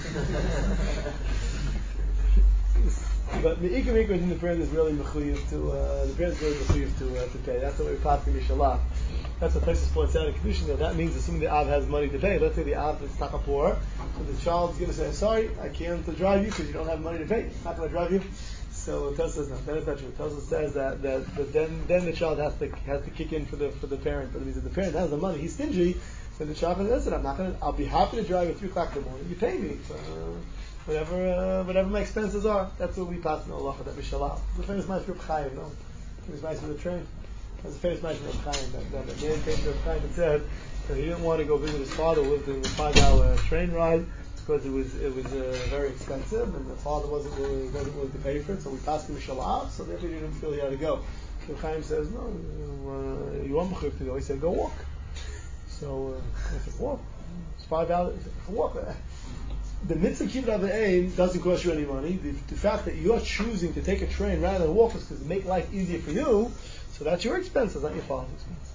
but the ikar ikar in the parent is really mechuyev to uh, the parent is really mechuyev to uh, to pay. That's the way we pass the mishalach. That's what Texas points out in Kedushin. That that means assuming the av has money to pay. Let's say the av is takapor, so the child's going to say, "Sorry, I can't drive you because you don't have money to pay. I'm not going to drive you." So Tosfos says no. That is not true. Tosfos says that, that that then then the child has to has to kick in for the for the parent. But it means if the parent has the money, he's stingy. So the child says, "Listen, I'm not going to. I'll be happy to drive at three o'clock in the morning. You pay me uh, whatever uh, whatever my expenses are." That's what we pass in Allah that mishallah. The famous Ma'aser Reb Chaim, no, famous Ma'aser with the train. That's the famous Ma'aser Reb Chaim. That, that the man came to Reb Chaim and said that he didn't want to go visit his father who lived in a five-hour train ride because it was it was uh, very expensive and the father wasn't willing, wasn't willing to pay for it. So we passed him mishallah. So therefore he didn't feel he had to go. Reb Chaim says, no, uh, you want Mechuyev to go. He said, go walk. So uh, I said, walk. It's five hours. He said, walk. The mitzvah kibbutz avayim doesn't cost you any money. The, the fact that you're choosing to take a train rather than walk is to make life easier for you. So that's your expense, it's not your father's expense.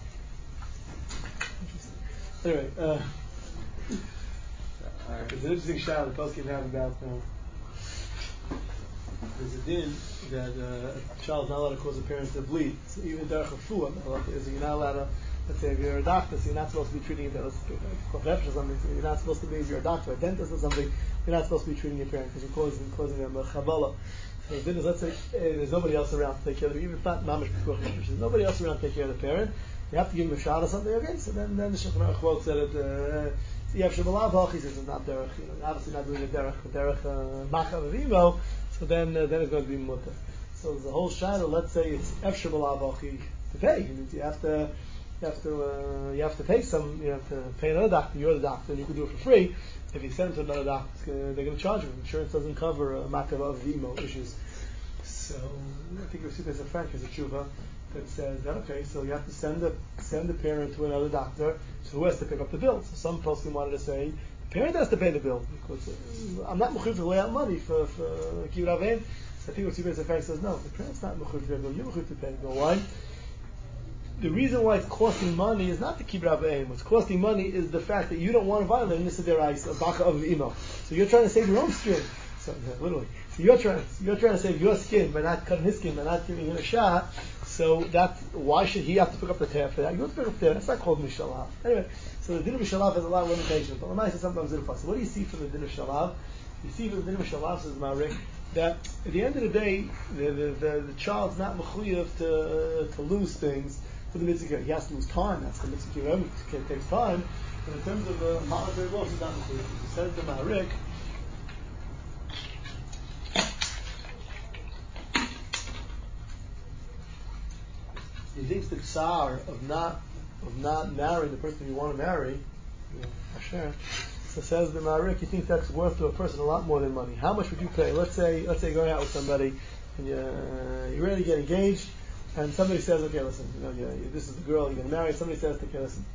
Anyway, uh, there's an interesting shot the Poskim have about uh, there's a din that uh, a child's not allowed to cause a parent to bleed. So even derech refuah, you're not allowed to. Let's say if you're a doctor, so you're not supposed to be treating it as a or something. So you're not supposed to be, if you're a doctor, a dentist or something, you're not supposed to be treating your parent because you're causing, causing them a chavala. So the din is, let's say, hey, there's nobody else around to take care of them, even if not mamish b'kuach nefesh. There's nobody else around to take care of the parent. You have to give him a shot or something again. So then, then the Shulchan Aruch quotes that it, uh, Yev Shebalav Hach, he says it's not derech, you know, obviously not doing a derech, a derech uh, machav avimo. So then, uh, then it's going to be mutter. So there's a whole shadow. Let's say it's F Shebalav Hach to pay. It means you have to. You have to uh, you have to pay some. You have to pay another doctor. You're the doctor, and you can do it for free. If you send it to another doctor, uh, they're going to charge you. Insurance doesn't cover uh, makav of emo issues. So I think we see there's a Frank is a tshuva that says that okay, so you have to send the send the parent to another doctor. So who has to pick up the bill? So some person wanted to say the parent has to pay the bill because uh, I'm not mechuyev to lay out money for for kibbutz avayim. So I think what Sibir Frank says no, the parent's not mechuyev to pay the bill. You're mechuyev to pay the bill. Why? The reason why it's costing money is not the kibbutz avayim. What's costing money is the fact that you don't want to violate Nisa Derais, a baka of imo. So you're trying to save your own skin. So yeah, literally, so you're trying you're trying to save your skin by not cutting his skin, by not giving him a shot. So that's why should he have to pick up the tab for that? You have to pick up the tab. That's not called mishalav. Anyway, so the din of mishalav has a lot of limitations. But Lamai says sometimes it's possible. What do you see from the din of shalav? You see from the din of shalav, says Marik, that at the end of the day, the the, the, the child's not mechuyev to uh, to lose things. For the mitzvah, he has to lose time. That's the mitzvah. It takes time. But in terms of the monetary loss, it's not mechuyev. He says to Marik. He thinks the tsar of not of not marrying the person you want to marry, you know, Asher, so says the Marik, he thinks that's worth to a person a lot more than money. How much would you pay? Let's say let's say you're going out with somebody and you uh, you're ready to get engaged, and somebody says, okay, listen, you know, you, this is the girl you're going to marry. Somebody says, okay, listen,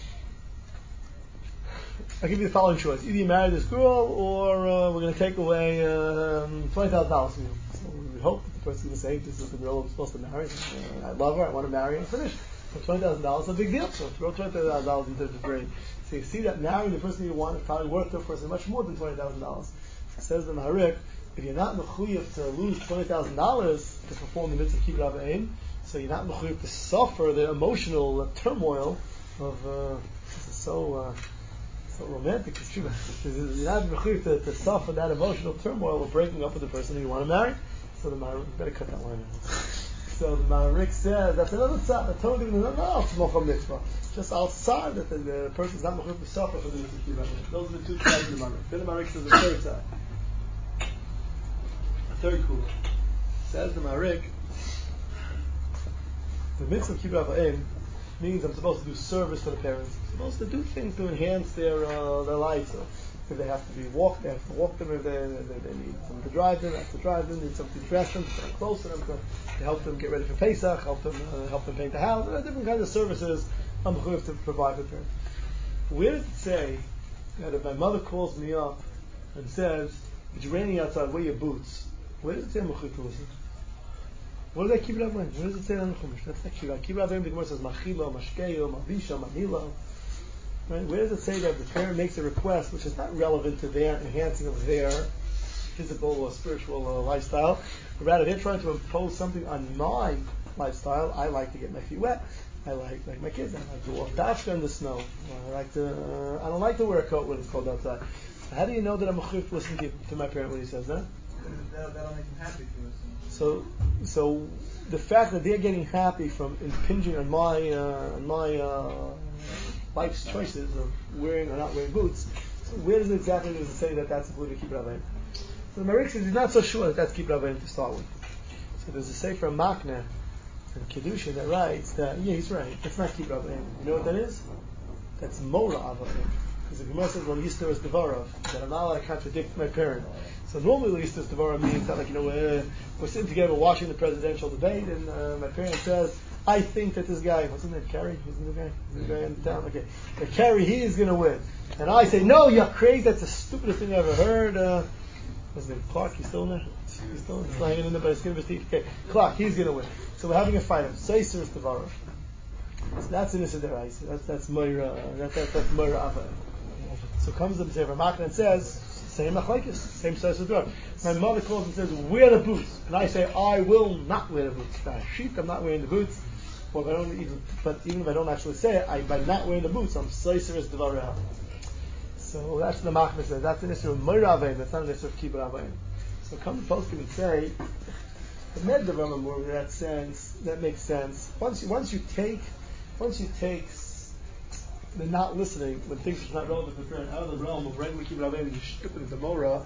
I'll give you the following choice: either you marry this girl, or uh, we're going to take away um, twenty thousand dollars from you. So we hope that the person is saying, this is the girl I'm supposed to marry. Uh, I love her. I want to marry her. Finish. So twenty thousand dollars is a big deal. So throw twenty thousand dollars into the brain. So you see that marrying the person you want is probably worth to a person much more than twenty thousand dollars. So says the Maharik, if you're not mechuyev to lose twenty thousand dollars to perform the mitzvah kibbutz avayim, so you're not mechuyev to suffer the emotional uh, turmoil of uh, this is so. Uh, So romantic, it's true. You're not mechuyev to, to suffer that emotional turmoil of breaking up with the person you want to marry. So the Maharik, better cut that line out. So the Maharik says, that's another tzad. I told him, no, no, it's more from mitzvah. Just outside that the, the person's not mechuyev to suffer for the mitzvah. Those are the two tzad of the Maharik. Then the Maharik says the third tzad. A third cool. Says the Maharik, the mitzvah kibbutz avayim means I'm supposed to do service for the parents. I'm supposed to do things to enhance their uh, their lives. So if they have to be walked, they have to walk them. If they, they, they need someone to drive them, they have to drive them. They need something to dress them, to put clothes to them, to, to help them get ready for Pesach, help them uh, help them paint the house. There are different kinds of services I'm going to provide for parents. Where does it say that if my mother calls me up and says, it's raining outside, wear your boots? Where does it say I'm going to listen? What does that kibbutz avayim? Where does it say that in the Chumash? That's not kibbutz. Kibbutz avayim, the Gemara says machilo, mashkeyo, mavisha, manilo. Right? Where does it say that the parent makes a request which is not relevant to their enhancing of their physical or spiritual uh, lifestyle, but rather they're trying to impose something on my lifestyle? I like to get my feet wet. I like, like my kids. I like to walk dafka in the snow. I like to. Uh, I don't like to wear a coat when it's cold outside. How do you know that I'm a chayv to listen to, to my parent when he says that?
That'll, that'll make him happy to listen.
So, so the fact that they're getting happy from impinging on my uh, on my uh, life's choices of wearing or not wearing boots, so where does it exactly does it say that that's included kibbutz avayim? So the Maharik says he's not so sure that that's kibbutz avayim to start with. So there's a sefer Makna and Kedusha that writes that yeah, he's right. That's not kibbutz avayim. You know what that is? That's mora avayim. Because the Gemara says, well, Yistar is Devarav, that I'm not allowed to contradict my parent. So normally Yistar is Devarav means that, like, you know, uh, we're sitting together watching the presidential debate, and uh, my parent says, I think that this guy, what's his name, Kerry? Isn't the guy? Isn't the guy in town? Okay. That Kerry, he is going to win. And I say, no, you're crazy, that's the stupidest thing I ever heard. Uh, what's his name, Clark, he's still in there? He's still, he's still hanging in there by the skin of his teeth. Okay, Clark, he's going to win. So we're having a fight. Seiser is Devarav. So that's in the Siddur. That's that's Moira. That, that, that's Moira Ava. So comes the Sefer Makna and says, same machlekes, same size of door. My mother calls and says, wear the boots, and I say, I will not wear the boots. Now, sheet, I'm not wearing the boots. Or if I don't even, but even if I don't actually say it, I, by not wearing the boots, I'm seiser as Devar Ava. So that's the Makna says. That's an issue of Moira Ava. That's not an issue of Kibbur Ava. So come the poskim and say, the Med Devar more in that sense. That makes sense. Once you once you take Once you take the not listening when things are not relevant to the parent out of the realm of regular kibbur avim and you strip it into mora,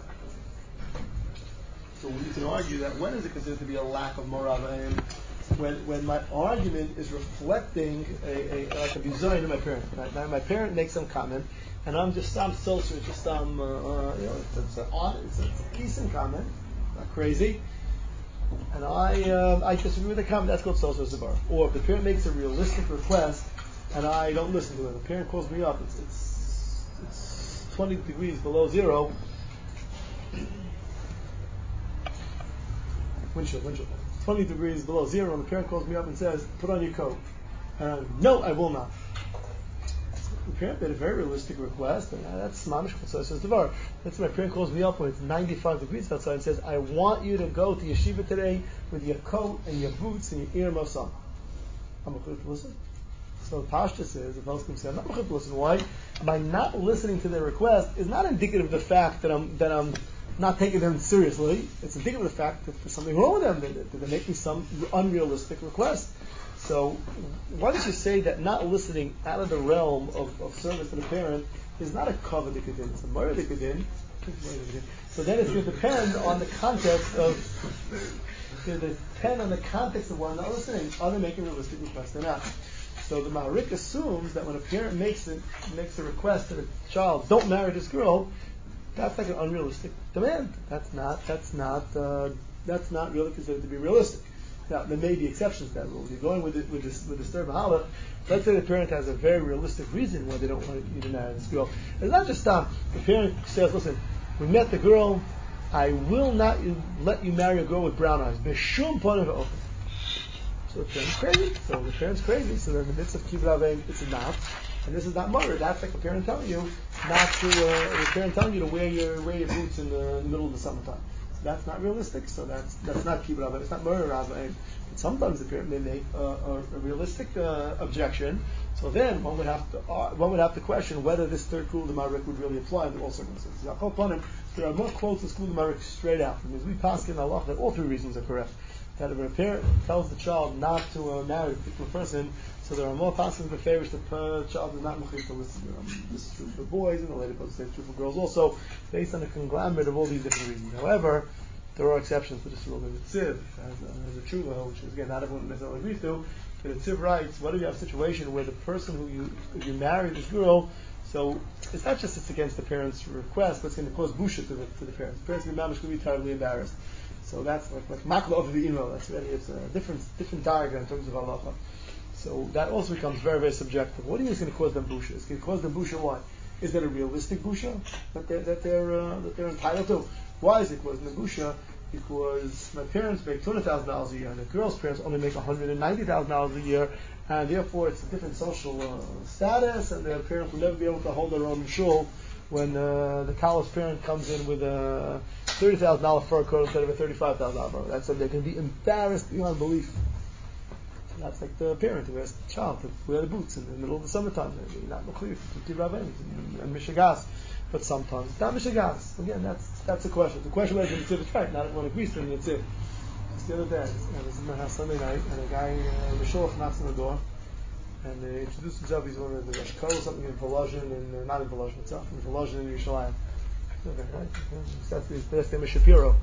so we can argue that when is it considered to be a lack of mora avim? When when my argument is reflecting a, a like a bizayin to my parent. Right? My, my parent makes some comment, and I'm just some social, just some uh, uh, you know, it's, it's an odd, it's a, it's a decent comment, not crazy. And I uh, I disagree with the comment. That's called social zavar. Or if the parent makes a realistic request and I don't listen to it, the parent calls me up. It's it's, it's twenty degrees below zero. Windshield, windshield. twenty degrees below zero, and the parent calls me up and says, "Put on your coat." Uh, no, I will not. The parent made a very realistic request, and that's mamish chassos devar. That's my parent calls me up when it's ninety-five degrees outside and says, "I want you to go to yeshiva today with your coat and your boots and your earmuffs on." I'm going to listen. So Pashta says, the Poskim say, I'm not going to listen. Why? By not listening to their request is not indicative of the fact that I'm that I'm not taking them seriously. It's indicative of the fact that there's something wrong with them. That they're making some unrealistic request. So why don't you say that not listening out of the realm of, of service to the parent is not a cover dikadin, it's a murder dikadin. So then it's going to depend on the context of it's going to depend on the context of one not listening. Are they making realistic requests or not? So the Maharik assumes that when a parent makes it makes a request to the child, don't marry this girl, that's like an unrealistic demand. That's not that's not uh, that's not really considered to be realistic. Now, there may be exceptions to that rule. You're going with it, with this with this third mahalach. Let's say the parent has a very realistic reason why they don't want you to marry this girl. It's not just um, the parent says, "Listen, we met the girl. I will not let you marry a girl with brown eyes." B'shum panav v'ofen. So the parent's crazy. So the parent's crazy. So in the midst of kibbur avim, it's not, and this is not murder. That's like a parent telling you not to. Uh, the parent telling you to wear your wear your boots in the, in the middle of the summertime. That's not realistic, so that's that's not kibbur avim. It's not murder avim. Sometimes the parent may make a, a, a realistic uh, objection. So then one would have to uh, one would have to question whether this third rule of the Maharik would really apply in all circumstances. There are more quotes in school of the Maharik straight out. Because we pass in Allah that all three reasons are correct. That if a parent tells the child not to uh, marry a particular person, so there are more passages in the favor that the child is not mechuyev to listen. Um, this is true for boys, and the later post says it's true for girls also, based on a conglomerate of all these different reasons. However, there are exceptions to this rule. There's a tziv, as, uh, as a tshuva, which is again not everyone necessarily agrees to. But a tziv writes, what if you have a situation where the person who you if you marry this girl, so it's not just it's against the parents' request, but it's going to cause busha to the to the parents. The parents are going to be terribly embarrassed. So that's like like makla over the email. That's really it's a different different diagram in terms of halacha. So that also becomes very very subjective. What do you mean it's going to cause them busha? It's going to cause them busha. Why? Is that a realistic busha that they're that they're uh, that they're entitled to? Why is it causing them busha? Because my parents make two hundred thousand dollars a year, and the girl's parents only make one hundred and ninety thousand dollars a year, and therefore it's a different social uh, status, and their parents will never be able to hold their own shul when uh, the college parent comes in with a thirty thousand dollars fur coat instead of a thirty-five thousand dollars fur. That's so they're going to be embarrassed beyond belief. So that's like the parent who asks the child to wear the boots in the middle of the summertime. They're not mechuyev to Ravens and Mishagas, but sometimes it's not Mishagas. Again, that's that's a question. The question whether the tzib is right. Not everyone agrees to the tzib. Just the other day, I was in my house Sunday night, and a guy, uh, the shulach knocks on the door, and they introduced himself. He's one of the Rosh Kol, something in Volozhin, and uh, not in Volozhin itself, in Volozhin in Yerushalayim. Okay, right? That's his first name is Shapiro.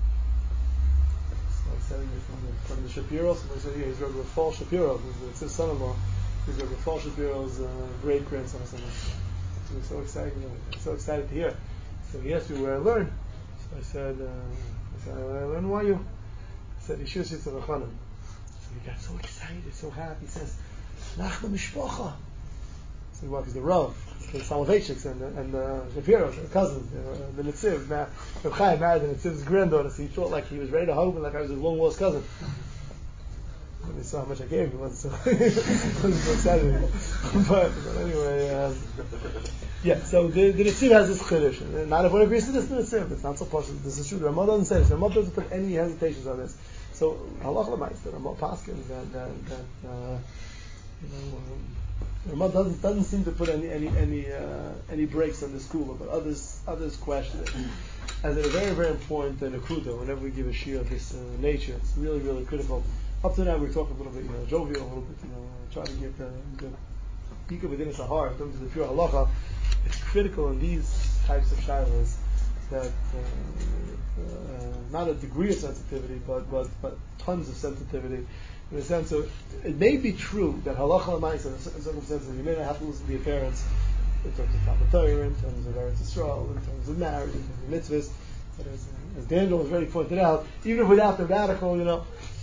So I said from the, from the Shapiro, so I said, yeah, he's Rabbi Fall Shapiro. It's his son-in-law. He's Rabbi Fall Shapiro's uh, great grandson or something. He was so excited, you know, so excited to hear. So he asked me where I learned. So I said, uh, I said, I learned why you. I said, Yeshua Shitz Chanan. So he got so excited, so happy. He says, Nachma Mishpocha. So he was the Rav, the Soloveitchiks, and the, and the Shapiros, the cousins, uh, the Netziv. Now, Reb Chaim married the Netziv's granddaughter, so he felt like he was ready to hug me, like I was his long lost cousin. When he saw how much I gave him, he wasn't so, wasn't so excited. but, but anyway, um, yeah. So the, the Netziv has this chiddush, and not everyone agrees to this. The Netziv, it's not so possible. This is true. The Ramah doesn't say this. The Ramah doesn't put any hesitations on this. So halacha l'maisa, the Ramah paskin that that that uh, you know. Um, The Ramah doesn't, doesn't seem to put any any any uh, any breaks on this kula, but others others question it. As a very very important uh, nakuda, whenever we give a shir of this uh, nature, it's really really critical. Up to now we talk a little bit, you know, jovial a little bit, you know, uh, try to get the the pika within us heart in terms of the pure halacha. It's critical in these types of shilas that uh, uh, not a degree of sensitivity, but but but tons of sensitivity. In the sense of, it may be true that halacha l'maisa, in certain circumstances, you may not have to listen to your parents in terms of Talmud Torah, in terms of Eretz Yisrael, in terms of marriage, in terms of mitzvahs. But as, as Daniel has already pointed out, even if without the radical, you know,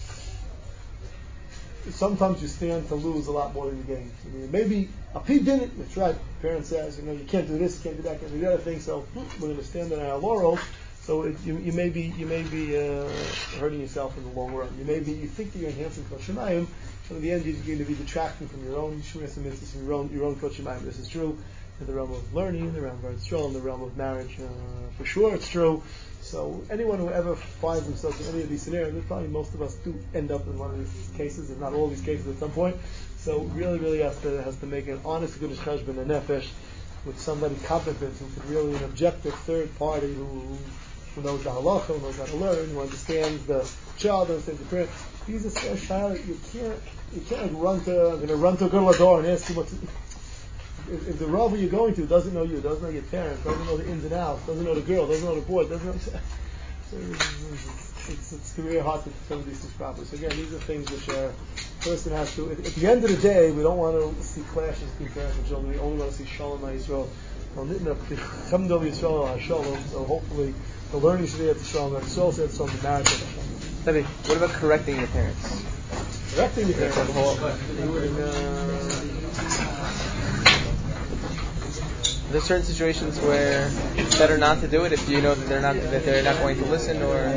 sometimes you stand to lose a lot more than you gain. I mean, maybe a P did it, that's right. Parents says, you know, you can't do this, you can't do that, you can't do the other thing, so we're going to stand on our laurels. So it, you, you may be you may be uh, hurting yourself in the long run. You may be you think that you're enhancing Kol Shemayim, but in the end you're going to be detracting from your own Shmiras and Mitzvahs, from your own your own Kol Shemayim. This is true in the realm of learning, in the realm of Eretz Yisrael, in the realm of marriage. Uh, for sure, it's true. So anyone who ever finds themselves in any of these scenarios, and probably most of us do end up in one of these cases, if not all these cases at some point. So really, really has to has to make an honest good cheshbon and nefesh with somebody competent who could really an objective third party who. who knows the halacha, who knows how to learn, who understands the child, understands the parent. These are a child you can't you can't like run to I'm gonna run to a girl at the door and ask you what to, if, if the rabbi you're going to doesn't know you, doesn't know your parents, doesn't know the ins and outs, doesn't know the girl, doesn't know the boy, doesn't know so it's, it's, it's very hard to determine these things properly. So again, these are things which are a person has to at, at the end of the day we don't want to see clashes between parents and children, we only want to see Shalom Yisrael. So hopefully the learning should be at the Shalom, the soul should be at the Shalom, the marriage at the Shalom.
What about correcting your parents?
Correcting your parents?
Are there certain situations where it's better not to do it if you know that they're not that they're not going to listen, or